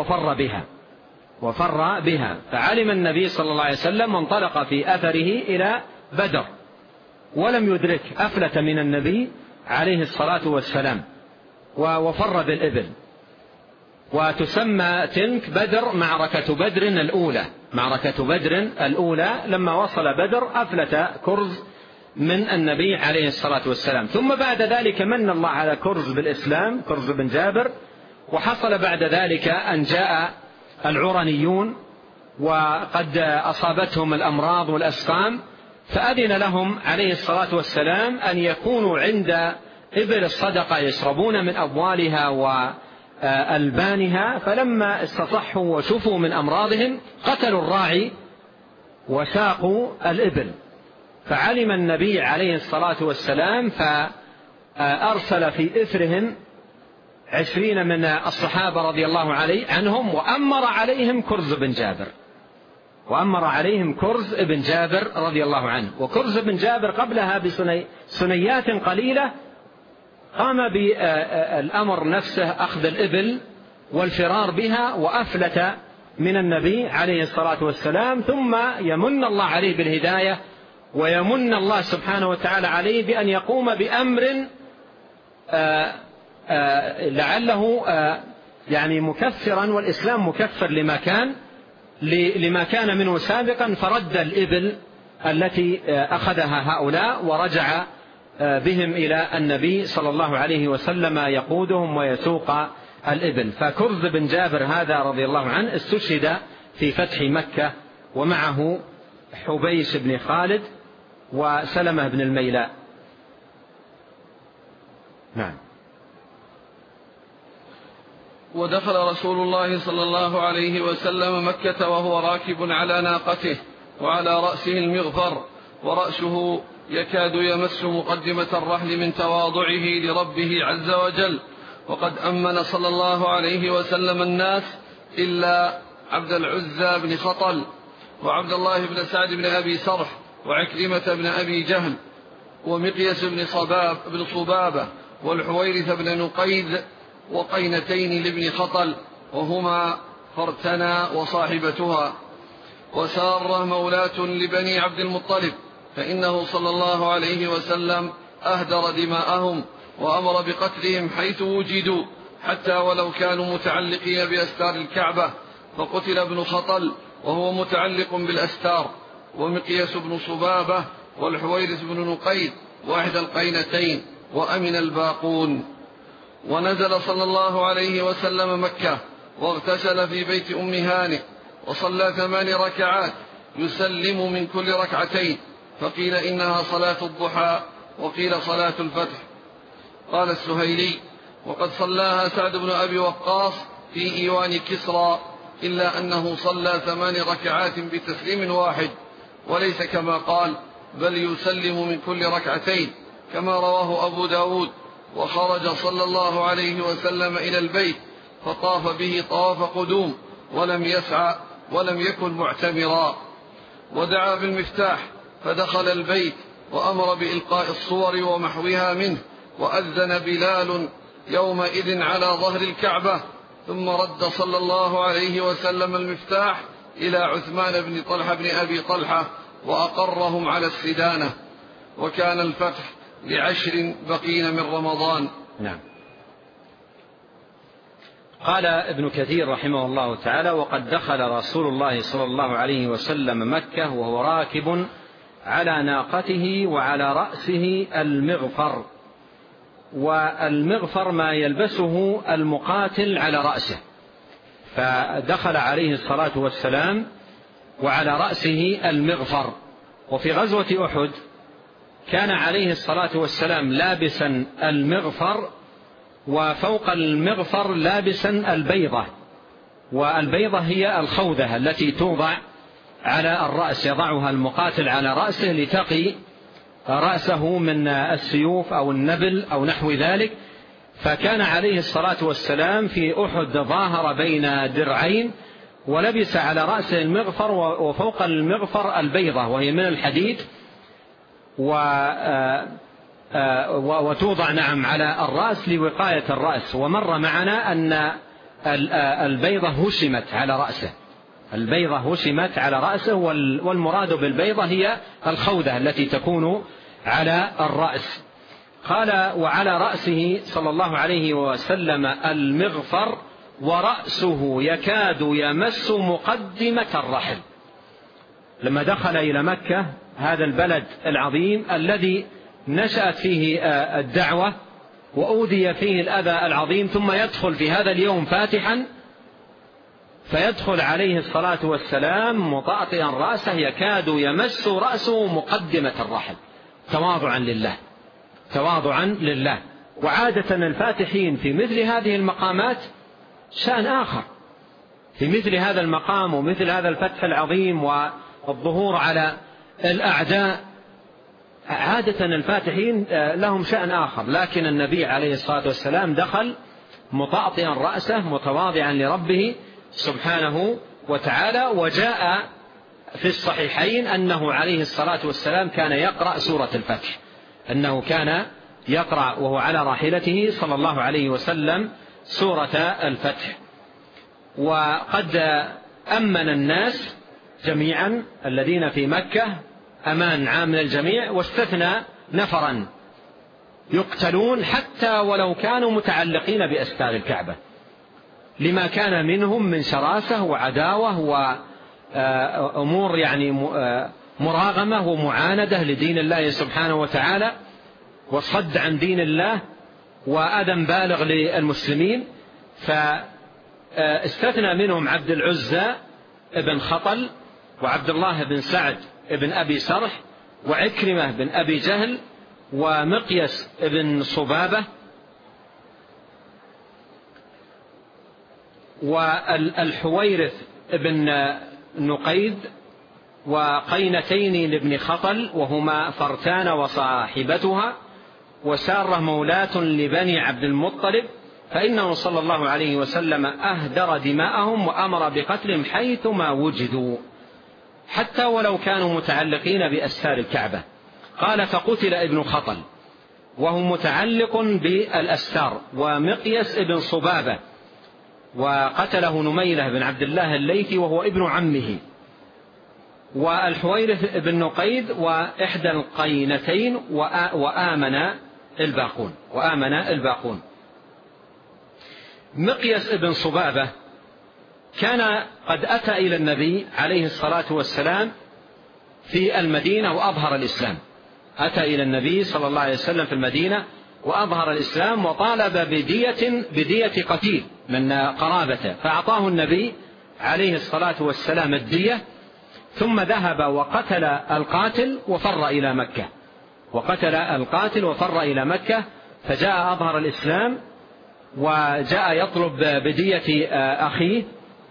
وفر بها، فعلم النبي صلى الله عليه وسلم وانطلق في أثره إلى بدر ولم يدرك، أفلت من النبي عليه الصلاة والسلام وفر بالإبل. وتسمى تلك بدر معركة بدر الأولى لما وصل بدر أفلت كرز من النبي عليه الصلاة والسلام. ثم بعد ذلك من الله على كرز بالإسلام، كرز بن جابر، وحصل بعد ذلك أن جاء العرنيون وقد أصابتهم الأمراض والأسقام، فأذن لهم عليه الصلاة والسلام أن يكونوا عند إبل الصدقة يشربون من أبوالها وألبانها، فلما استصحوا وشفوا من أمراضهم قتلوا الراعي وساقوا الإبل. فعلم النبي عليه الصلاة والسلام فأرسل في إثرهم 20 من الصحابة رضي الله عنهم، وأمر عليهم كرز بن جابر رضي الله عنه. وكرز بن جابر قبلها بسنيات قليلة قام بالأمر نفسه أخذ الإبل والفرار بها، وأفلت من النبي عليه الصلاة والسلام، ثم يمن الله عليه بالهداية، ويمن الله سبحانه وتعالى عليه بأن يقوم بأمر لعله يعني مكفرا، والإسلام مكفر لما كان منه سابقا، فرد الإبل التي أخذها هؤلاء ورجع بهم إلى النبي صلى الله عليه وسلم يقودهم ويسوق الإبل. فكرز بن جابر هذا رضي الله عنه استشهد في فتح مكة، ومعه حبيش بن خالد وسلمة بن الميلاء. نعم. ودخل رسول الله صلى الله عليه وسلم مكة وهو راكب على ناقته، وعلى رأسه المغفر، ورأسه يكاد يمس مقدمة الرحل من تواضعه لربه عز وجل. وقد أمن صلى الله عليه وسلم الناس إلا عبد العزى بن خطل، وعبد الله بن سعد بن أبي سرح، وعكرمة بن أبي جهل، ومقيس بن صبابة، والحويرث بن نقيذ، وقينتين لابن خطل وهما فرتنا وصاحبتها، وسارة مولاة لبني عبد المطلب، فإنه صلى الله عليه وسلم أهدر دماءهم وأمر بقتلهم حيث وجدوا، حتى ولو كانوا متعلقين بأستار الكعبة، فقتل ابن خطل وهو متعلق بالأستار، ومقيس بن صبابة والحويرث بن نقيد واحد القينتين، وأمن الباقون. ونزل صلى الله عليه وسلم مكة، واغتسل في بيت أم هانئ، وصلى 8 ركعات يسلم من كل ركعتين، فقيل إنها صلاة الضحى وقيل صلاة الفتح. قال السهيلي: وقد صلاها سعد بن أبي وقاص في إيوان كسرى، إلا أنه صلى 8 ركعات بتسليم واحد، وليس كما قال، بل يسلم من كل ركعتين كما رواه أبو داود. وخرج صلى الله عليه وسلم إلى البيت فطاف به طواف قدوم، ولم يسعى ولم يكن معتمرا. ودعا بالمفتاح فدخل البيت وأمر بإلقاء الصور ومحوها منه، وأذن بلال يومئذ على ظهر الكعبة، ثم رد صلى الله عليه وسلم المفتاح إلى عثمان بن طلحة بن أبي طلحة وأقرهم على السدانة. وكان الفتح ل10 بقين من رمضان. نعم. قال ابن كثير رحمه الله تعالى: وقد دخل رسول الله صلى الله عليه وسلم مكة وهو راكب على ناقته وعلى رأسه المغفر، والمغفر ما يلبسه المقاتل على رأسه، فدخل عليه الصلاة والسلام وعلى رأسه المغفر. وفي غزوة أحد كان عليه الصلاة والسلام لابسا المغفر، وفوق المغفر لابسا البيضة، والبيضة هي الخوذة التي توضع على الرأس، يضعها المقاتل على رأسه لتقي رأسه من السيوف أو النبل أو نحو ذلك. فكان عليه الصلاة والسلام في أحد ظاهر بين درعين، ولبس على رأسه المغفر، وفوق المغفر البيضة وهي من الحديد، وتوضع نعم على الرأس لوقاية الرأس. ومر معنا أن البيضة هشمت على رأسه، البيضة هشمت على رأسه، والمراد بالبيضة هي الخوذة التي تكون على الرأس. قال: وعلى رأسه صلى الله عليه وسلم المغفر، ورأسه يكاد يمس مقدمة الرحل. لما دخل إلى مكة، هذا البلد العظيم الذي نشأت فيه الدعوة وأوذي فيه الأذى العظيم، ثم يدخل في هذا اليوم فاتحا، فيدخل عليه الصلاة والسلام مطأطئا رأسه، يكاد يمس رأسه مقدمة الرحل، تواضعا لله، تواضعا لله. وعادة الفاتحين في مثل هذه المقامات شأن آخر، في مثل هذا المقام ومثل هذا الفتح العظيم والظهور على الأعداء، عادة الفاتحين لهم شأن آخر. لكن النبي عليه الصلاة والسلام دخل مطأطئا رأسه متواضعا لربه سبحانه وتعالى. وجاء في الصحيحين أنه عليه الصلاة والسلام كان يقرأ سورة الفتح، أنه كان يقرأ وهو على راحلته صلى الله عليه وسلم سورة الفتح. وقد أمن الناس جميعا الذين في مكة أمان عام للجميع، واستثنى نفرا يقتلون حتى ولو كانوا متعلقين بأستار الكعبة، لما كان منهم من شراسة وعداوة وأمور يعني مراغمة ومعاندة لدين الله سبحانه وتعالى، وصد عن دين الله، وأذى بالغ للمسلمين. فاستثنى منهم عبد العزى ابن خطل، وعبد الله بن سعد ابن أبي سرح، وعكرمة بن أبي جهل، ومقيس ابن صبابة، والحويرث ابن نقيد، وقينتين لابن خطل وهما فرتان وصاحبتها، وسارة مولاة لبني عبد المطلب، فإنه صلى الله عليه وسلم أهدر دماءهم وأمر بقتلهم حيثما وجدوا حتى ولو كانوا متعلقين بأستار الكعبة. قال فقتل ابن خطل وهو متعلق بالأستار، ومقيس ابن صبابة وقتله نميلة بن عبد الله الليثي وهو ابن عمه، والحويرث بن نقيد وإحدى القينتين، وآمن الباقون. مقيس ابن صبابة كان قد أتى إلى النبي عليه الصلاة والسلام في المدينة وأظهر الإسلام، أتى إلى النبي صلى الله عليه وسلم في المدينة وأظهر الإسلام، وطالب بدية قتيل من قرابته، فأعطاه النبي عليه الصلاة والسلام الدية، ثم ذهب وقتل القاتل وفر إلى مكة، فجاء أظهر الإسلام وجاء يطلب بدية أخيه،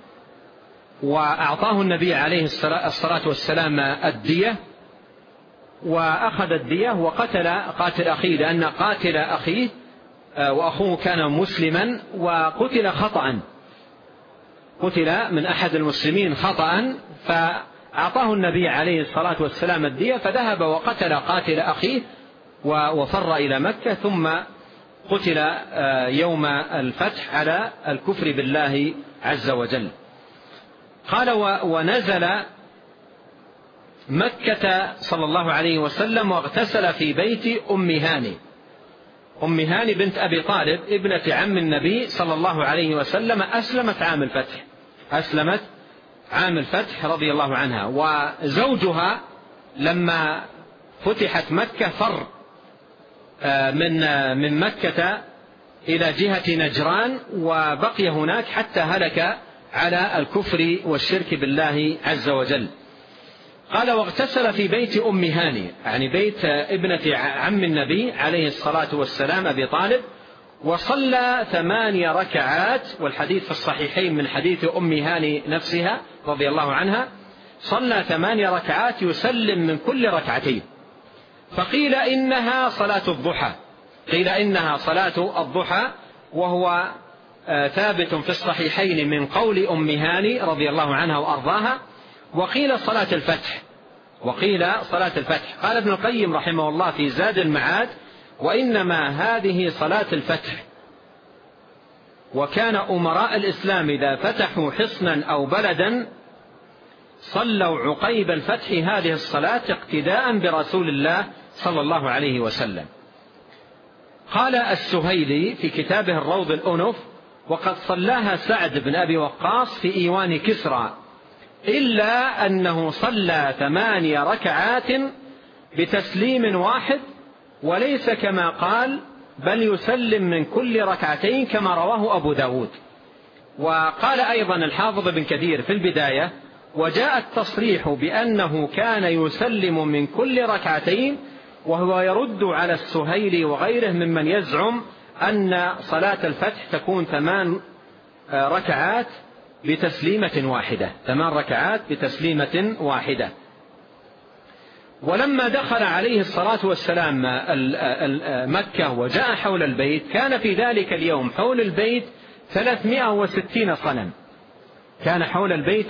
وأعطاه النبي عليه الصلاة والسلام الدية، وأخذ الدية وقتل قاتل أخيه، لأن قاتل أخيه وأخوه كان مسلما وقتل خطأ، قتل من أحد المسلمين خطأ، فأعطاه النبي عليه الصلاة والسلام الدية، فذهب وقتل قاتل أخيه وفر إلى مكة، ثم قتل يوم الفتح على الكفر بالله عز وجل. قال ونزل مكة صلى الله عليه وسلم واغتسل في بيت أم هاني بنت أبي طالب ابنة عم النبي صلى الله عليه وسلم، أسلمت عام الفتح رضي الله عنها، وزوجها لما فتحت مكة فر من مكة إلى جهة نجران، وبقي هناك حتى هلك على الكفر والشرك بالله عز وجل. قال واغتسل في بيت أم هاني، يعني بيت ابنة عم النبي عليه الصلاة والسلام أبي طالب، وصلى 8 ركعات، والحديث في الصحيحين من حديث أم هاني نفسها رضي الله عنها، صلى 8 ركعات يسلم من كل ركعتين، فقيل إنها صلاة الضحى، وهو ثابت في الصحيحين من قول أم هاني رضي الله عنها وأرضاها، وقيل صلاة الفتح. قال ابن القيم رحمه الله في زاد المعاد: وإنما هذه صلاة الفتح، وكان أمراء الإسلام إذا فتحوا حصنا أو بلدا صلوا عقيب الفتح هذه الصلاة اقتداء برسول الله صلى الله عليه وسلم. قال السهيلي في كتابه الروض الأنف: وقد صلاها سعد بن أبي وقاص في إيوان كسرى، إلا أنه صلى 8 ركعات بتسليم واحد، وليس كما قال بل يسلم من كل ركعتين كما رواه أبو داود. وقال أيضا الحافظ بن كثير في البداية: وجاء التصريح بأنه كان يسلم من كل ركعتين، وهو يرد على السهيلي وغيره ممن يزعم أن صلاة الفتح تكون 8 ركعات بتسليمة واحدة. ولما دخل عليه الصلاة والسلام مكة وجاء حول البيت، كان في ذلك اليوم حول البيت 360 صنم، كان حول البيت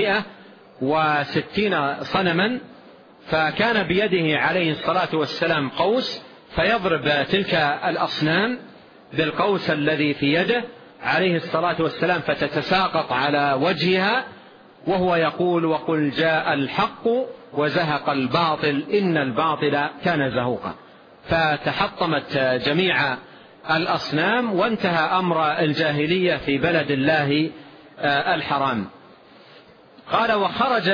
360 صنما، فكان بيده عليه الصلاة والسلام قوس، فيضرب تلك الأصنام بالقوس الذي في يده عليه الصلاة والسلام، فتتساقط على وجهها، وهو يقول: وقل جاء الحق وزهق الباطل إن الباطل كان زهوقا. فتحطمت جميع الأصنام، وانتهى أمر الجاهلية في بلد الله الحرام. قال: وخرج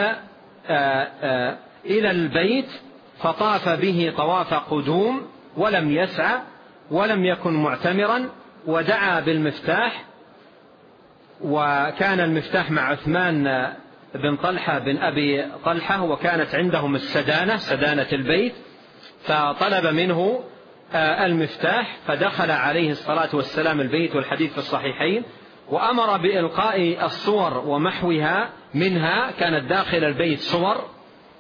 إلى البيت فطاف به طواف قدوم، ولم يسعى ولم يكن معتمرا، ودعا بالمفتاح، وكان المفتاح مع عثمان بن طلحة بن أبي طلحة، وكانت عندهم سدانة البيت، فطلب منه المفتاح، فدخل عليه الصلاة والسلام البيت، والحديث في الصحيحين، وأمر بإلقاء الصور ومحوها منها، كانت داخل البيت صور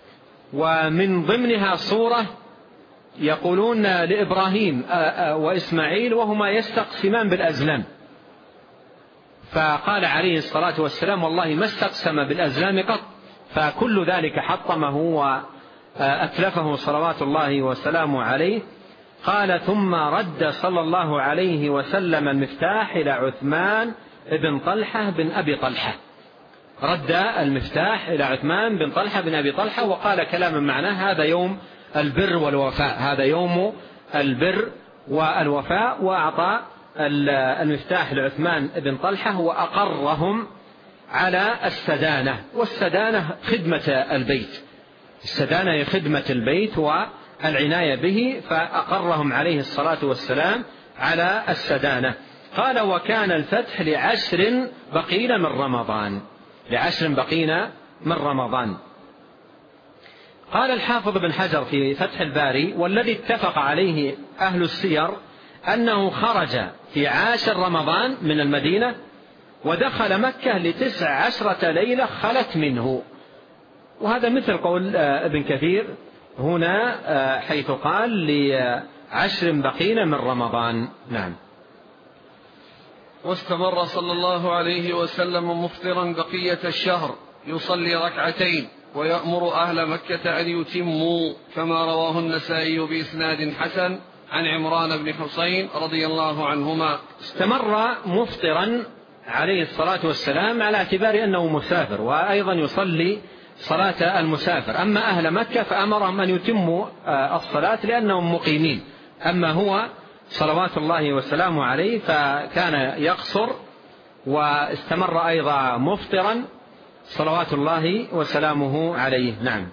ومن ضمنها صورة يقولون لإبراهيم وإسماعيل وهما يستقسمان بالأزلام، فقال عليه الصلاة والسلام والله ما استقسم بالأزلام قط، فكل ذلك حطمه وأتلفه صلوات الله وسلامه عليه. قال ثم رد صلى الله عليه وسلم المفتاح إلى عثمان بن طلحة بن أبي طلحة، رد المفتاح إلى عثمان بن طلحة بن أبي طلحة، وقال كلاما معناه هذا يوم البر والوفاء، هذا يوم البر والوفاء، وأعطى المفتاح لعثمان بن طلحة وأقرهم على السدانة، والسدانة خدمة البيت، السدانة هي خدمة البيت والعناية به، فأقرهم عليه الصلاة والسلام على السدانة. قال وكان الفتح ل10 بقين من رمضان، ل10 بقين من رمضان. قال الحافظ بن حجر في فتح الباري والذي اتفق عليه أهل السير أنه خرج في 10 رمضان من المدينة ودخل مكة ل19 ليلة خلت منه، وهذا مثل قول ابن كثير هنا حيث قال ل10 بقين من رمضان. نعم. واستمر صلى الله عليه وسلم مفطرا بقية الشهر يصلي ركعتين ويأمر أهل مكة أن يتموا، كما رواه النسائي بإسناد حسن عن عمران بن حسين رضي الله عنهما. استمر مفطرا عليه الصلاة والسلام على اعتبار أنه مسافر، وأيضا يصلي صلاة المسافر. أما أهل مكة فأمرهم أن يتموا الصلاة لأنهم مقيمين، أما هو صلوات الله وسلامه عليه فكان يقصر، واستمر أيضا مفطرا صلوات الله وسلامه عليه. نعم.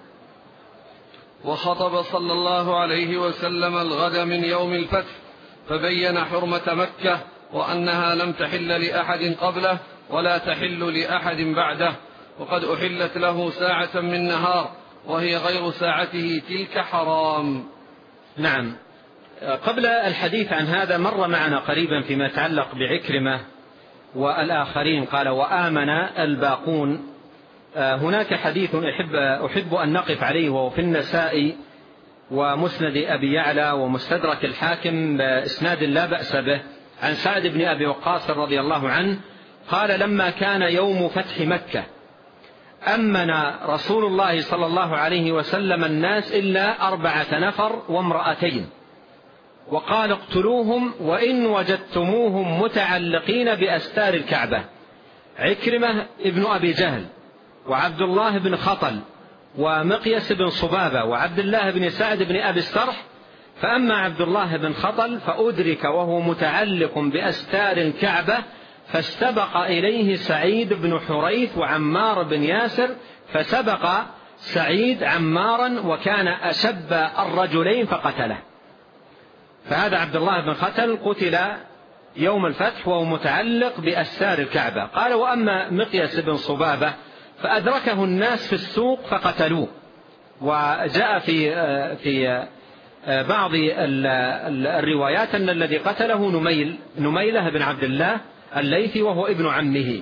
وخطب صلى الله عليه وسلم الغد من يوم الفتح فبين حرمة مكة وأنها لم تحل لأحد قبله ولا تحل لأحد بعده، وقد أحلت له ساعة من نهار وهي غير ساعته تلك حرام. نعم. قبل الحديث عن هذا مر معنا قريبا فيما يتعلق بعكرمة والآخرين، قال وآمن الباقون. هناك حديث أحب أن نقف عليه، وهو في النسائي ومسند أبي يعلى ومستدرك الحاكم بإسناد لا بأس به، عن سعد بن أبي وقاص رضي الله عنه قال لما كان يوم فتح مكة أمن رسول الله صلى الله عليه وسلم الناس إلا 4 نفر وامرأتين، وقال اقتلوهم وإن وجدتموهم متعلقين بأستار الكعبة، عكرمة ابن أبي جهل وعبد الله بن خطل ومقيس بن صبابة وعبد الله بن سعد بن أبي السرح. فأما عبد الله بن خطل فأدرك وهو متعلق بأستار الكعبة، فاستبق إليه سعيد بن حريث وعمار بن ياسر، فسبق سعيد عمارا وكان أشب الرجلين فقتله. فهذا عبد الله بن خطل قتل يوم الفتح وهو متعلق بأستار الكعبة. قال وأما مقيس بن صبابة فأدركه الناس في السوق فقتلوه. وجاء في بعض الروايات أن الذي قتله نميلة بن عبد الله الليثي وهو ابن عمه.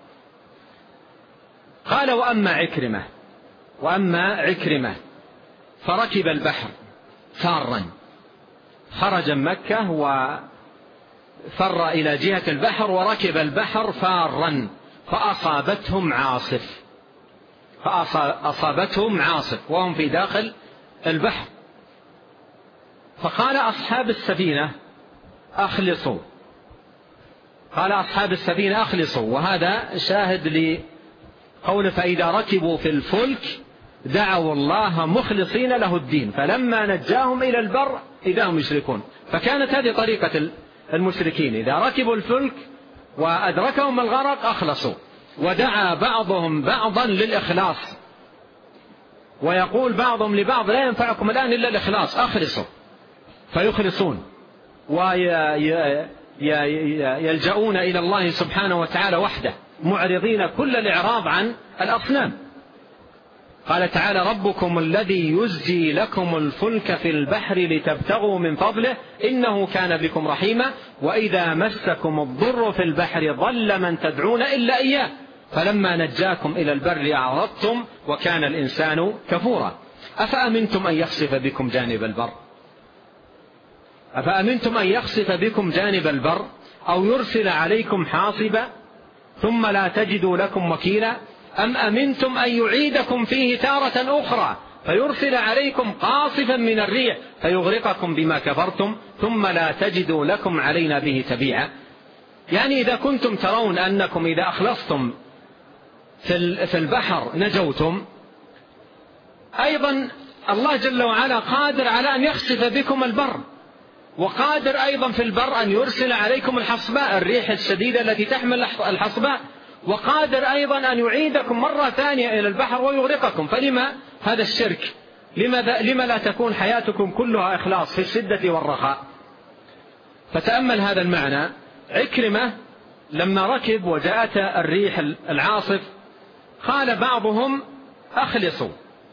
قال وأما عكرمة فركب البحر فارا، خرج مكة وفر إلى جهة البحر وركب البحر فارا فأصابتهم عاصف وهم في داخل البحر. فقال أصحاب السفينة أخلصوا، وهذا شاهد لقول فإذا ركبوا في الفلك دعوا الله مخلصين له الدين فلما نجاهم إلى البر إذا هم يشركون. فكانت هذه طريقة المشركين، إذا ركبوا الفلك وأدركهم الغرق أخلصوا، ودعا بعضهم بعضا للإخلاص، ويقول بعضهم لبعض لا ينفعكم الآن إلا الإخلاص، أخلصوا، فيخلصون ويلجؤون إلى الله سبحانه وتعالى وحده، معرضين كل الإعراض عن الأصنام. قال تعالى ربكم الذي يزجي لكم الفلك في البحر لتبتغوا من فضله إنه كان بكم رحيما وإذا مسكم الضر في البحر ضل من تدعون إلا إياه فلما نجاكم إلى البر أعرضتم وكان الإنسان كفورا. أفأمنتم أن يخسف بكم جانب البر؟ أفأمنتم أن يخسف بكم جانب البر أو يرسل عليكم حاصبا ثم لا تجدوا لكم وكيلا أم أمنتم أن يعيدكم فيه تارة أخرى فيرسل عليكم قاصفا من الريح فيغرقكم بما كفرتم ثم لا تجدوا لكم علينا به تبيعا. يعني إذا كنتم ترون أنكم إذا أخلصتم في البحر نجوتم، أيضا الله جل وعلا قادر على أن يخسف بكم البر، وقادر أيضا في البر أن يرسل عليكم الحصباء، الريح الشديدة التي تحمل الحصباء، وقادر أيضا أن يعيدكم مرة ثانية إلى البحر ويغرقكم. فلما هذا الشرك؟ لما لا تكون حياتكم كلها إخلاص في الشدة والرخاء؟ فتأمل هذا المعنى. عكرمة لما ركب وجاءت الريح العاصف قال بعضهم أخلصوا،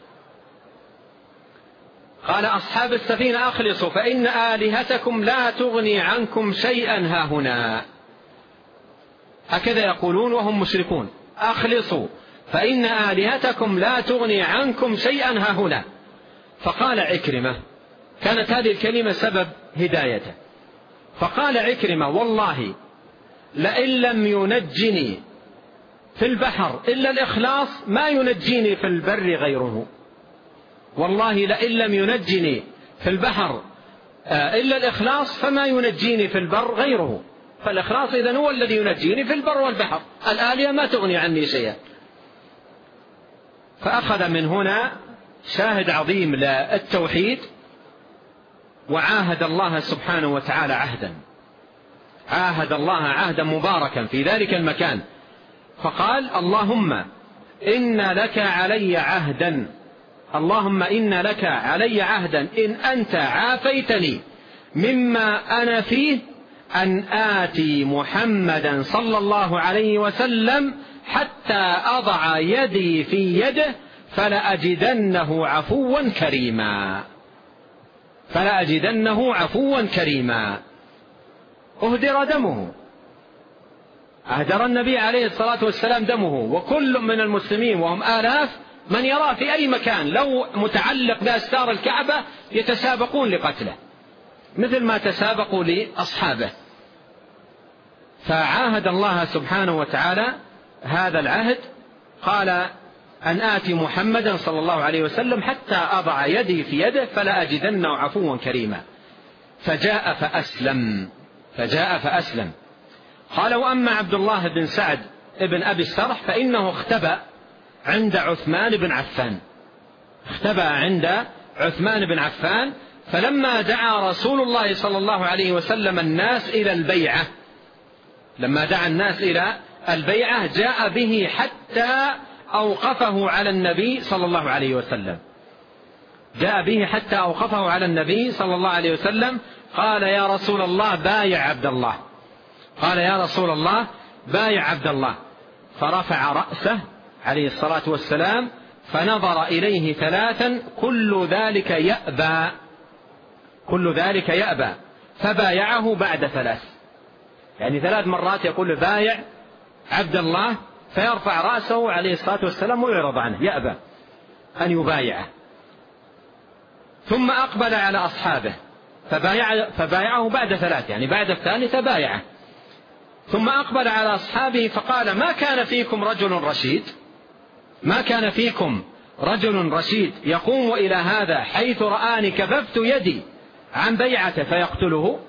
قال أصحاب السفينة أخلصوا فإن آلهتكم لا تغني عنكم شيئا هاهنا، هكذا يقولون وهم مشركون، أخلصوا فإن آلهتكم لا تغني عنكم شيئا هاهنا. فقال عكرمة، كانت هذه الكلمة سبب هدايته، فقال عكرمة والله لئن لم ينجني في البحر إلا الإخلاص ما ينجيني في البر غيره، والله لئن لم ينجني في البحر إلا الإخلاص فما ينجيني في البر غيره. فالإخلاص إذن هو الذي ينجيني في البر والبحر، الآلهة ما تغني عني شيئا. فأخذ من هنا شاهد عظيم للتوحيد، وعاهد الله سبحانه وتعالى عهدا، عاهد الله عهدا مباركا في ذلك المكان، فقال اللهم إن لك علي عهدا، اللهم إن لك علي عهدا إن أنت عافيتني مما أنا فيه أن آتي محمدا صلى الله عليه وسلم حتى أضع يدي في يده فلأجدنه عفوا كريما، فلأجدنه عفوا كريما. أهدر دمه، أهدر النبي عليه الصلاة والسلام دمه، وكل من المسلمين وهم آلاف من يراه في أي مكان لو متعلق بأستار الكعبة يتسابقون لقتله مثل ما تسابقوا لأصحابه. فعاهد الله سبحانه وتعالى هذا العهد، قال أن آتي محمدا صلى الله عليه وسلم حتى أضع يدي في يده فلا أجدنه عفوا كريما. فجاء فأسلم. قال وأما عبد الله بن سعد ابن أبي السرح فإنه اختبأ عند عثمان بن عفان، اختبأ عند عثمان بن عفان، فلما دعا رسول الله صلى الله عليه وسلم الناس إلى البيعة، لما دعا الناس إلى البيعة جاء به حتى أوقفه على النبي صلى الله عليه وسلم، جاء به حتى أوقفه على النبي صلى الله عليه وسلم. قال يا رسول الله بايع عبد الله، قال يا رسول الله بايع عبد الله. فرفع رأسه عليه الصلاة والسلام فنظر إليه ثلاثا كل ذلك يأبى فبايعه بعد ثلاث، يعني 3 مرات يقول بايع عبد الله فيرفع رأسه عليه الصلاة والسلام ويعرض عنه، يأبى أن يبايعه. ثم أقبل على أصحابه فبايعه بعد 3، يعني بعد الثالثة بايعه. ثم أقبل على أصحابه فقال ما كان فيكم رجل رشيد يقوم إلى هذا حيث رآني كففت يدي عن بيعته فيقتله.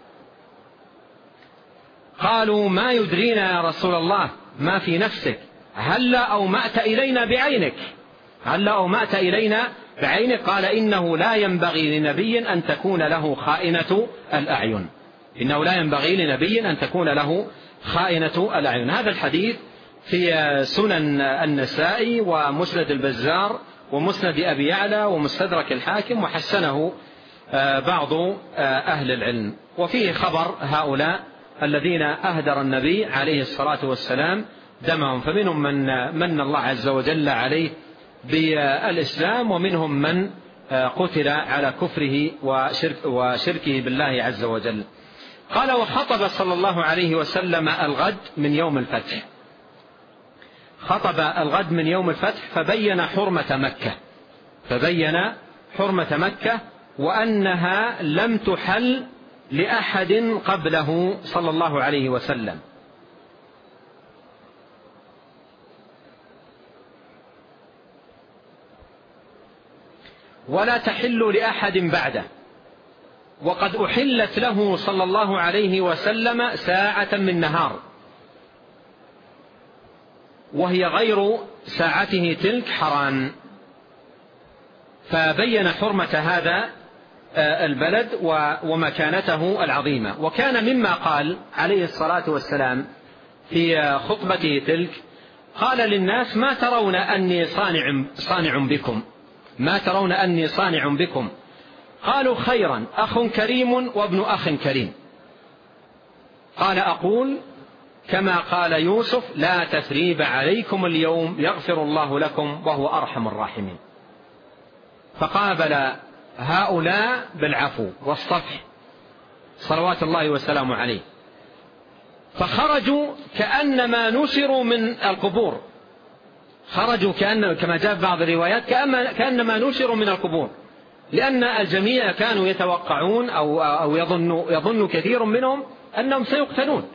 قالوا ما يدرينا يا رسول الله ما في نفسك، هلا أومأت إلينا بعينك. قال إنه لا ينبغي لنبي أن تكون له خائنة الأعين، إنه لا ينبغي لنبي أن تكون له خائنة الأعين. هذا الحديث في سنن النسائي ومسند البزار ومسند أبي يعلى ومستدرك الحاكم، وحسنه بعض أهل العلم. وفيه خبر هؤلاء الذين أهدر النبي عليه الصلاة والسلام دمهم، فمنهم من الله عز وجل عليه بالإسلام، ومنهم من قتل على كفره وشركه بالله عز وجل. قال وخطب صلى الله عليه وسلم الغد من يوم الفتح، خطب الغد من يوم الفتح فبين حرمة مكة، فبين حرمة مكة وأنها لم تحل لأحد قبله صلى الله عليه وسلم. ولا تحل لأحد بعده، وقد أحلت له صلى الله عليه وسلم ساعة من نهار، وهي غير ساعته تلك حرام. فبين حرمة هذا البلد ومكانته العظيمة. وكان مما قال عليه الصلاة والسلام في خطبته تلك، قال للناس: ما ترون أني صانع بكم؟ ما ترون أني صانع بكم؟ قالوا: خيرا، أخ كريم وابن أخ كريم. قال: أقول كما قال يوسف: لا تثريب عليكم اليوم يغفر الله لكم وهو أرحم الراحمين. فقابل هؤلاء بالعفو والصفح صلوات الله وسلامه عليه، فخرجوا كأنما نشروا من القبور، خرجوا كما جاء في بعض الروايات كأنما نشروا من القبور، لأن الجميع كانوا يتوقعون أو يظن كثير منهم أنهم سيقتلون.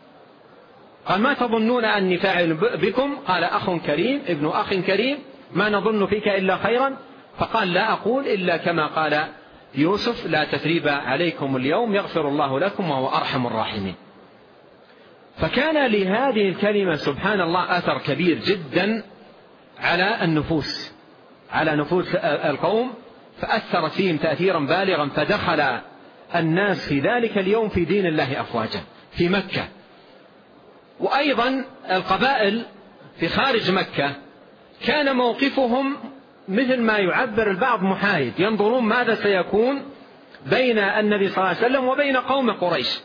قال: ما تظنون أني فاعل بكم؟ قال: أخ كريم ابن أخ كريم، ما نظن فيك إلا خيرا. فقال: لا أقول إلا كما قال يوسف: لا تثريب عليكم اليوم يغفر الله لكم وهو أرحم الراحمين. فكان لهذه الكلمة سبحان الله أثر كبير جدا على النفوس، على نفوس القوم، فأثرت فيهم تأثيرا بالغا، فدخل الناس في ذلك اليوم في دين الله أفواجا في مكة. وأيضا القبائل في خارج مكة كان موقفهم مثل ما يعبر البعض محايد، ينظرون ماذا سيكون بين النبي صلى الله عليه وسلم وبين قوم قريش،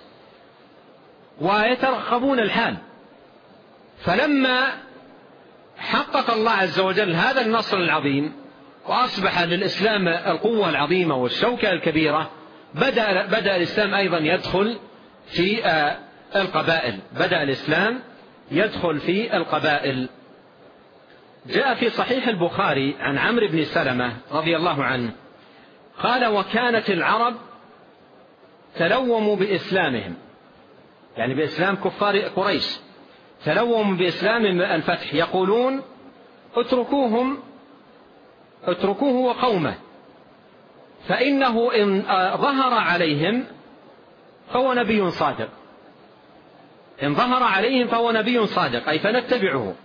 ويترقبون الحال. فلما حقق الله عز وجل هذا النصر العظيم وأصبح للإسلام القوة العظيمة والشوكة الكبيرة، بدأ الإسلام أيضا يدخل في القبائل، بدأ الإسلام يدخل في القبائل. جاء في صحيح البخاري عن عمرو بن سلمة رضي الله عنه قال: وكانت العرب تلوموا بإسلامهم، يعني بإسلام كفار قريش، تلوموا بإسلام الفتح، يقولون: اتركوه وقومه، فإنه إن ظهر عليهم فهو نبي صادق، إن ظهر عليهم فهو نبي صادق، أي فنتبعه.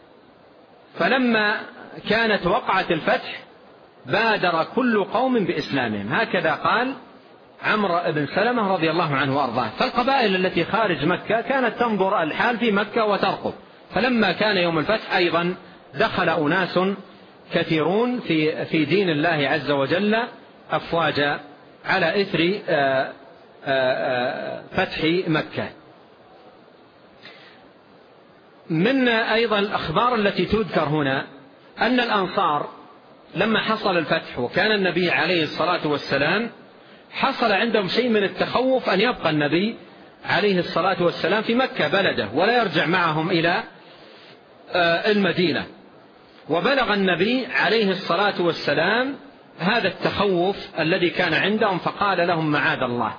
فلما كانت وقعة الفتح بادر كل قوم بإسلامهم، هكذا قال عمرو بن سلمة رضي الله عنه وأرضاه. فالقبائل التي خارج مكة كانت تنظر الحال في مكة وترقب، فلما كان يوم الفتح أيضا دخل أناس كثيرون في دين الله عز وجل أفواجا على إثر فتح مكة. من أيضا الأخبار التي تذكر هنا أن الأنصار لما حصل الفتح وكان النبي عليه الصلاة والسلام، حصل عندهم شيء من التخوف أن يبقى النبي عليه الصلاة والسلام في مكة بلده ولا يرجع معهم إلى المدينة. وبلغ النبي عليه الصلاة والسلام هذا التخوف الذي كان عندهم، فقال لهم: معاذ الله،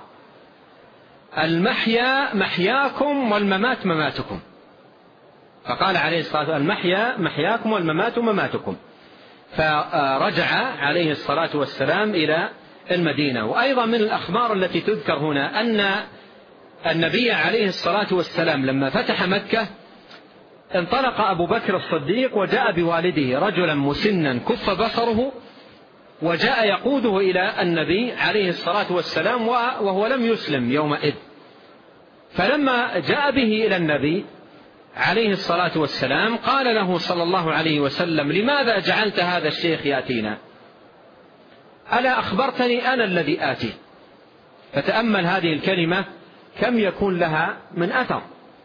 المحيا محياكم والممات مماتكم. فقال عليه الصلاة والسلام: المحيا محياكم والممات مماتكم. فرجع عليه الصلاة والسلام إلى المدينة. وأيضا من الأخبار التي تذكر هنا أن النبي عليه الصلاة والسلام لما فتح مكة انطلق أبو بكر الصديق وجاء بوالده رجلا مسنا كف بصره، وجاء يقوده إلى النبي عليه الصلاة والسلام وهو لم يسلم يومئذ. فلما جاء به إلى النبي عليه الصلاة والسلام قال له صلى الله عليه وسلم: لماذا جعلت هذا الشيخ يأتينا؟ ألا أخبرتني أنا الذي آتي؟ فتأمل هذه الكلمة كم يكون لها من أثر.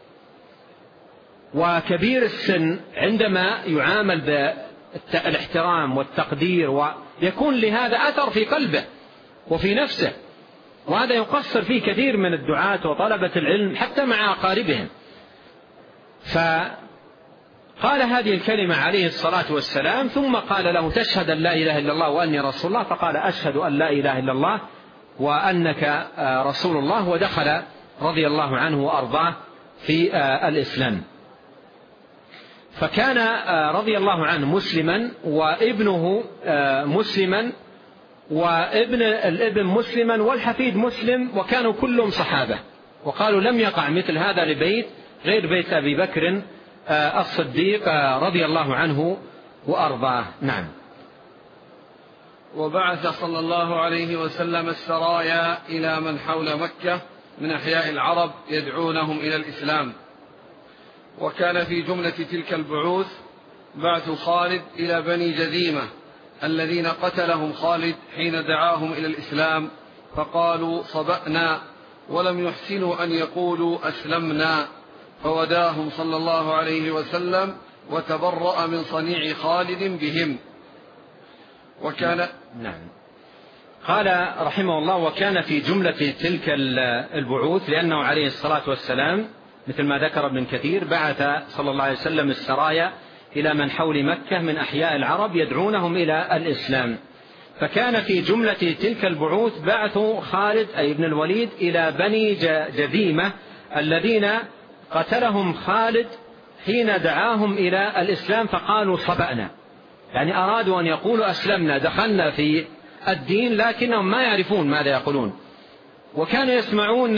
وكبير السن عندما يعامل بالاحترام والتقدير ويكون لهذا أثر في قلبه وفي نفسه، وهذا يقصر فيه كثير من الدعاة وطلبة العلم حتى مع أقاربهم. قال هذه الكلمة عليه الصلاة والسلام، ثم قال له: تشهد أن لا إله إلا الله وأني رسول الله؟ فقال: أشهد أن لا إله إلا الله وأنك رسول الله، ودخل رضي الله عنه وأرضاه في الإسلام. فكان رضي الله عنه مسلما، وابنه مسلما، وابن الابن مسلما، والحفيد مسلم، وكانوا كلهم صحابة. وقالوا: لم يقع مثل هذا لبيت غير بيت أبي بكر الصديق رضي الله عنه وأرضاه. نعم. وبعث صلى الله عليه وسلم السرايا إلى من حول مكة من أحياء العرب يدعونهم إلى الإسلام. وكان في جملة تلك البعوث بعث خالد إلى بني جذيمة الذين قتلهم خالد حين دعاهم إلى الإسلام، فقالوا: صبأنا، ولم يحسنوا أن يقولوا أسلمنا، فوداهم صلى الله عليه وسلم وتبرأ من صنيع خالد بهم. وكان نعم. قال رحمه الله: وكان في جملة تلك البعوث، لأنه عليه الصلاة والسلام مثل ما ذكر ابن كثير بعث صلى الله عليه وسلم السرايا إلى من حول مكة من أحياء العرب يدعونهم إلى الإسلام. فكان في جملة تلك البعوث بعث خالد أي ابن الوليد إلى بني جذيمة الذين قتلهم خالد حين دعاهم إلى الإسلام، فقالوا: صبأنا، يعني أرادوا أن يقولوا أسلمنا، دخلنا في الدين، لكنهم ما يعرفون ماذا يقولون. وكانوا يسمعون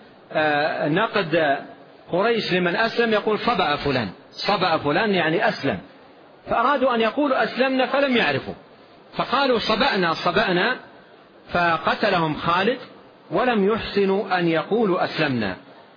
نقد قريش لمن أسلم يقول: صبأ فلان، صبأ فلان يعني أسلم، فأرادوا أن يقولوا أسلمنا فلم يعرفوا، فقالوا: صبأنا صبأنا، فقتلهم خالد ولم يحسنوا أن يقولوا أسلمنا.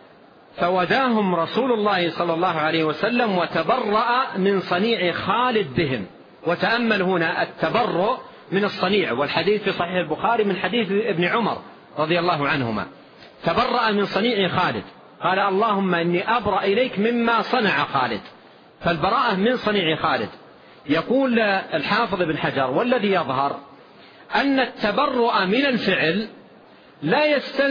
فوداهم رسول الله صلى الله عليه وسلم وتبرأ من صنيع خالد بهم. وتأمل هنا التبرؤ من الصنيع، والحديث في صحيح البخاري من حديث ابن عمر رضي الله عنهما: تبرأ من صنيع خالد، قال: اللهم إني أبرأ إليك مما صنع خالد. فالبراءة من صنيع خالد. يقول الحافظ ابن حجر: والذي يظهر أن التبرؤ من الفعل لا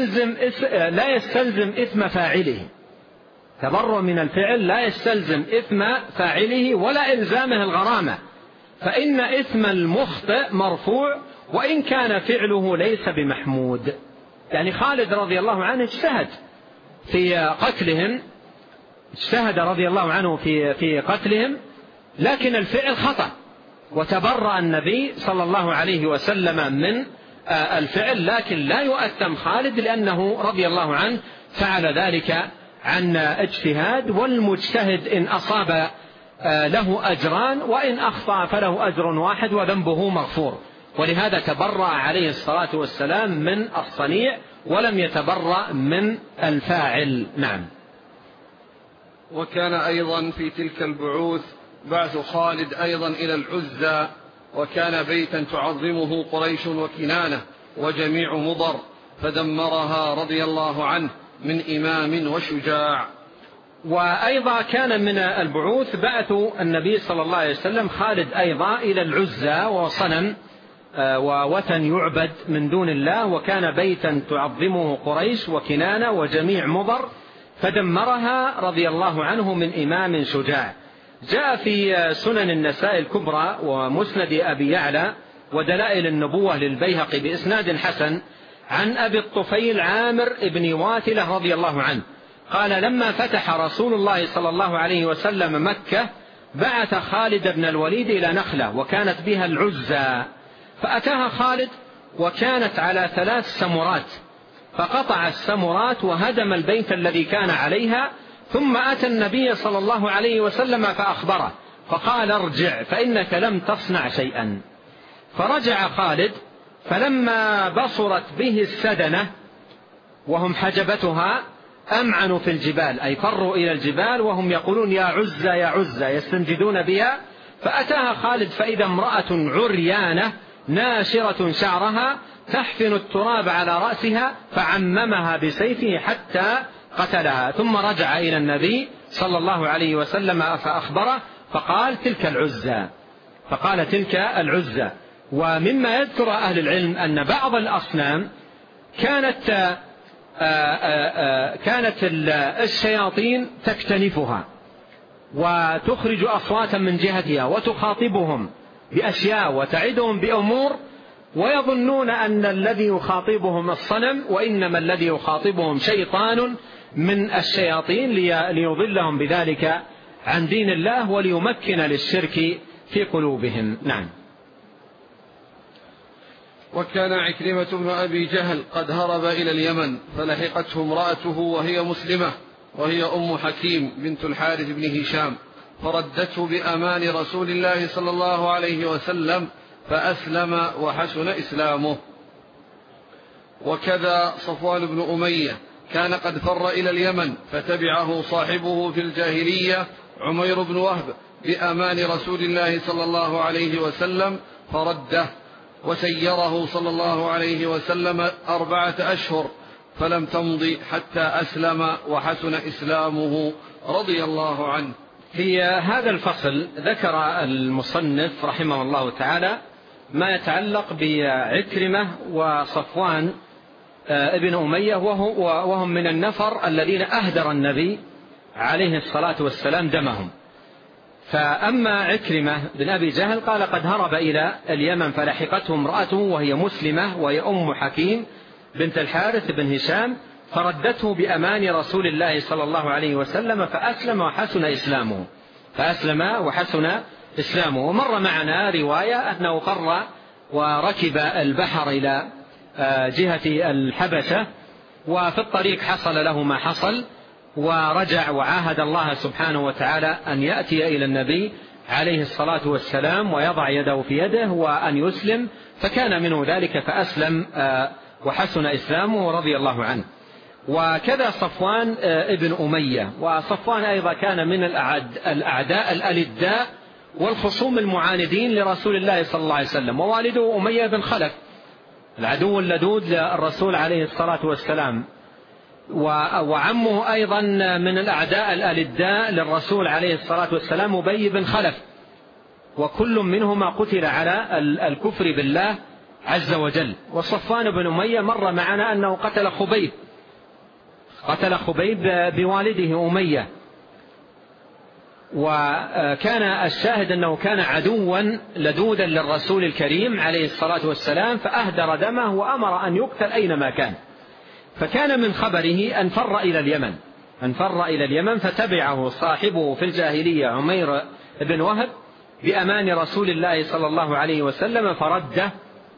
يستلزم إثم فاعله. تبرؤ من الفعل لا يستلزم إثم فاعله ولا إلزامه الغرامة، فإن إثم المخطئ مرفوع وإن كان فعله ليس بمحمود. يعني خالد رضي الله عنه اجتهد في قتلهم، اجتهد رضي الله عنه في قتلهم، لكن الفعل خطأ، وتبرأ النبي صلى الله عليه وسلم من الفعل، لكن لا يؤثم خالد لأنه رضي الله عنه فعل ذلك عن اجتهاد، والمجتهد إن أصاب له أجران وإن أخطأ فله أجر واحد وذنبه مغفور. ولهذا تبرأ عليه الصلاة والسلام من الصنيع ولم يتبرأ من الفاعل. نعم. وكان أيضا في تلك البعوث بعث خالد أيضا إلى العزى، وكان بيتا تعظمه قريش وكنانة وجميع مضر، فدمرها رضي الله عنه من إمام وشجاع. وأيضا كان من البعوث بعث النبي صلى الله عليه وسلم خالد أيضا إلى العزى، وصنم ووثن يعبد من دون الله، وكان بيتا تعظمه قريش وكنانة وجميع مضر، فدمرها رضي الله عنه من إمام شجاع. جاء في سنن النساء الكبرى ومسند أبي يعلى ودلائل النبوة للبيهقي بإسناد حسن عن أبي الطفيل عامر بن واثلة رضي الله عنه قال: لما فتح رسول الله صلى الله عليه وسلم مكة بعث خالد بن الوليد إلى نخلة وكانت بها العزى، فأتاها خالد وكانت على 3 سمرات، فقطع السمرات وهدم البيت الذي كان عليها، ثم أتى النبي صلى الله عليه وسلم فأخبره، فقال: ارجع فإنك لم تصنع شيئا. فرجع خالد، فلما بصرت به السدنة وهم حجبتها أمعنوا في الجبال، أي فروا إلى الجبال وهم يقولون: يا عزى يا عزى، يستنجدون بها. فأتاها خالد فإذا امرأة عريانة ناشرة شعرها تحفن التراب على رأسها، فعممها بسيفه حتى قتلها، ثم رجع إلى النبي صلى الله عليه وسلم فأخبره، فقال: تلك العزى، فقال: تلك العزى. ومما يذكر أهل العلم أن بعض الأصنام كانت الشياطين تكتنفها، وتخرج أصواتا من جهتها وتخاطبهم بأشياء وتعدهم بأمور، ويظنون أن الذي يخاطبهم الصنم، وإنما الذي يخاطبهم شيطان من الشياطين ليضلهم بذلك عن دين الله وليمكن للشرك في قلوبهم. نعم. وكان عكرمة بن أبي جهل قد هرب إلى اليمن، فلحقته امرأته وهي مسلمة، وهي أم حكيم بنت الحارث بن هشام، فردته بأمان رسول الله صلى الله عليه وسلم، فأسلم وحسن إسلامه. وكذا صفوان بن أمية كان قد فر إلى اليمن، فتبعه صاحبه في الجاهلية عمير بن وهب بأمان رسول الله صلى الله عليه وسلم، فرده، وسيره صلى الله عليه وسلم 4 أشهر، فلم تمض حتى أسلم وحسن إسلامه رضي الله عنه. في هذا الفصل ذكر المصنف رحمه الله تعالى ما يتعلق بعكرمة وصفوان ابن أمية، وهم من النفر الذين أهدر النبي عليه الصلاة والسلام دمهم. فأما عكرمة بن أبي جهل قال قد هرب إلى اليمن، فلحقته امرأته وهي مسلمة، وهي أم حكيم بنت الحارث بن هشام، فردته بأمان رسول الله صلى الله عليه وسلم، فأسلم وحسن إسلامه. ومر معنا رواية أنه قر وركب البحر إلى جهة الحبشة، وفي الطريق حصل له ما حصل، ورجع وعاهد الله سبحانه وتعالى أن يأتي إلى النبي عليه الصلاة والسلام ويضع يده في يده وأن يسلم، فكان منه ذلك فأسلم وحسن إسلامه رضي الله عنه. وكذا صفوان ابن أمية، وصفوان أيضا كان من الأعداء الألداء والخصوم المعاندين لرسول الله صلى الله عليه وسلم، ووالده أمية بن خلف العدو اللدود للرسول عليه الصلاة والسلام، وعمه أيضا من الأعداء الألداء للرسول عليه الصلاة والسلام أبي بن خلف، وكل منهما قتل على الكفر بالله عز وجل. وصفوان بن أمية مر معنا أنه قتل خبيب بوالده أمية، وكان الشاهد أنه كان عدوا لدودا للرسول الكريم عليه الصلاة والسلام، فأهدر دمه وأمر أن يقتل أينما كان. فكان من خبره أن فر إلى اليمن، فتبعه صاحبه في الجاهلية عمير بن وهب بأمان رسول الله صلى الله عليه وسلم، فرده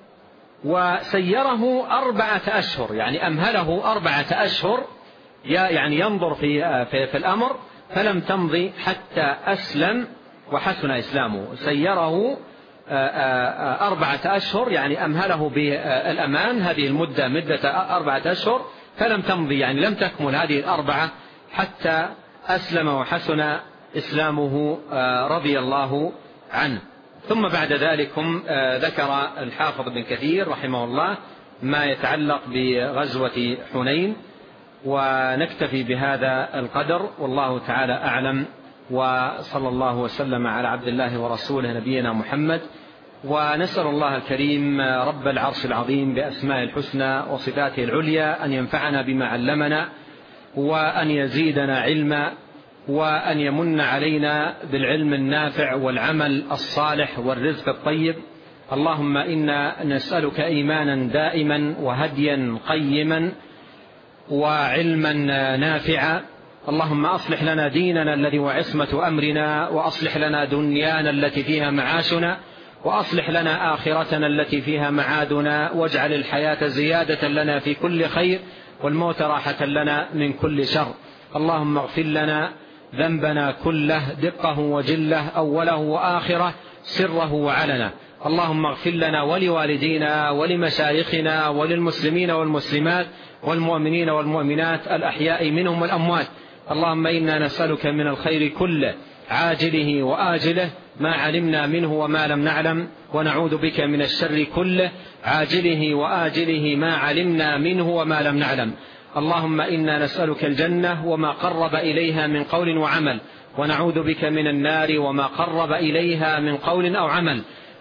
وسيره 4 أشهر، يعني أمهله 4 أشهر، يعني ينظر في الأمر، فلم تمضي حتى أسلم وحسن إسلامه. سيره 4 أشهر، يعني أمهله بالأمان، هذه المدة مدة 4 أشهر، فلم تمضي، يعني لم تكمل هذه 4 حتى أسلم وحسن إسلامه رضي الله عنه. ثم بعد ذلك ذكر الحافظ بن كثير رحمه الله ما يتعلق بغزوة حنين، ونكتفي بهذا القدر، والله تعالى أعلم، وصلى الله وسلم على عبد الله ورسوله نبينا محمد. ونسأل الله الكريم رب العرش العظيم بأسماء الحسنى وصفاته العليا أن ينفعنا بما علمنا، وأن يزيدنا علما، وأن يمن علينا بالعلم النافع والعمل الصالح والرزق الطيب. اللهم إنا نسألك إيمانا دائما وهديا قيما وعلما نافعا. اللهم أصلح لنا ديننا الذي هو عصمة أمرنا، وأصلح لنا دنيانا التي فيها معاشنا، وأصلح لنا آخرتنا التي فيها معادنا، واجعل الحياة زيادة لنا في كل خير، والموت راحة لنا من كل شر. اللهم اغفر لنا ذنبنا كله، دقه وجله، أوله وآخره، سره وعلنه. اللهم اغفر لنا ولوالدينا ولمشايخنا وللمسلمين والمسلمات والمؤمنين والمؤمنات الأحياء منهم والأموات. اللهم إنا نسألك من الخير كله عاجله وآجله ما علمنا منه وما لم نعلم، ونعوذ بك من الشر كله عاجله وآجله ما علمنا منه وما لم نعلم. اللهم إنا نسألك الجنة وما قرب إليها من قول وعمل، ونعوذ بك من النار وما قرب إليها من قول أو عمل.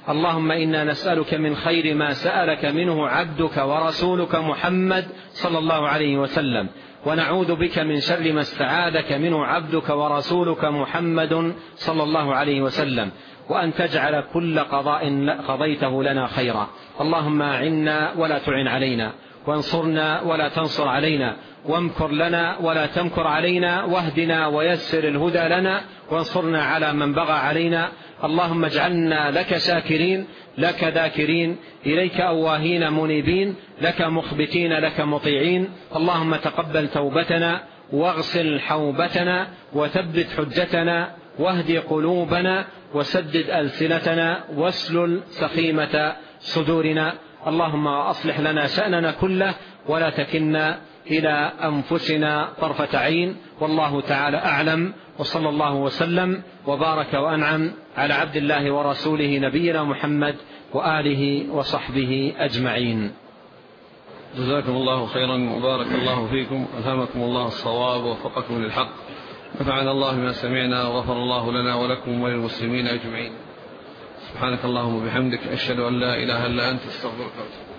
اللهم إنا نسألك من خير ما سألك منه عبدك ورسولك محمد صلى الله عليه وسلم، ونعوذ بك من شر ما استعاذك منه عبدك ورسولك محمد صلى الله عليه وسلم، وأن تجعل كل قضاء قضيته لنا خيرا. اللهم أعنا ولا تعن علينا، وانصرنا ولا تنصر علينا، وامكر لنا ولا تمكر علينا، واهدنا ويسر الهدى لنا، وانصرنا على من بغى علينا. اللهم اجعلنا لك شاكرين، لك ذاكرين، إليك أواهين منيبين، لك مخبتين، لك مطيعين. اللهم تقبل توبتنا، واغسل حوبتنا، وثبت حجتنا، واهد قلوبنا، وسدد ألسنتنا، واسلل سخيمة صدورنا. اللهم أصلح لنا شأننا كله، ولا تكلنا إلى أنفسنا طرفة عين. والله تعالى أعلم، وصلى الله وسلم وبارك وأنعم على عبد الله ورسوله نبينا محمد وآله وصحبه أجمعين. جزاكم الله خيرا وبارك الله فيكم، ألهمكم الله الصواب ووفقكم للحق، نفعنا الله بما سمعنا، وغفر الله لنا ولكم وللمسلمين أجمعين. سبحانك اللهم وبحمدك، أشهد أن لا إله إلا أنت، استغفرك.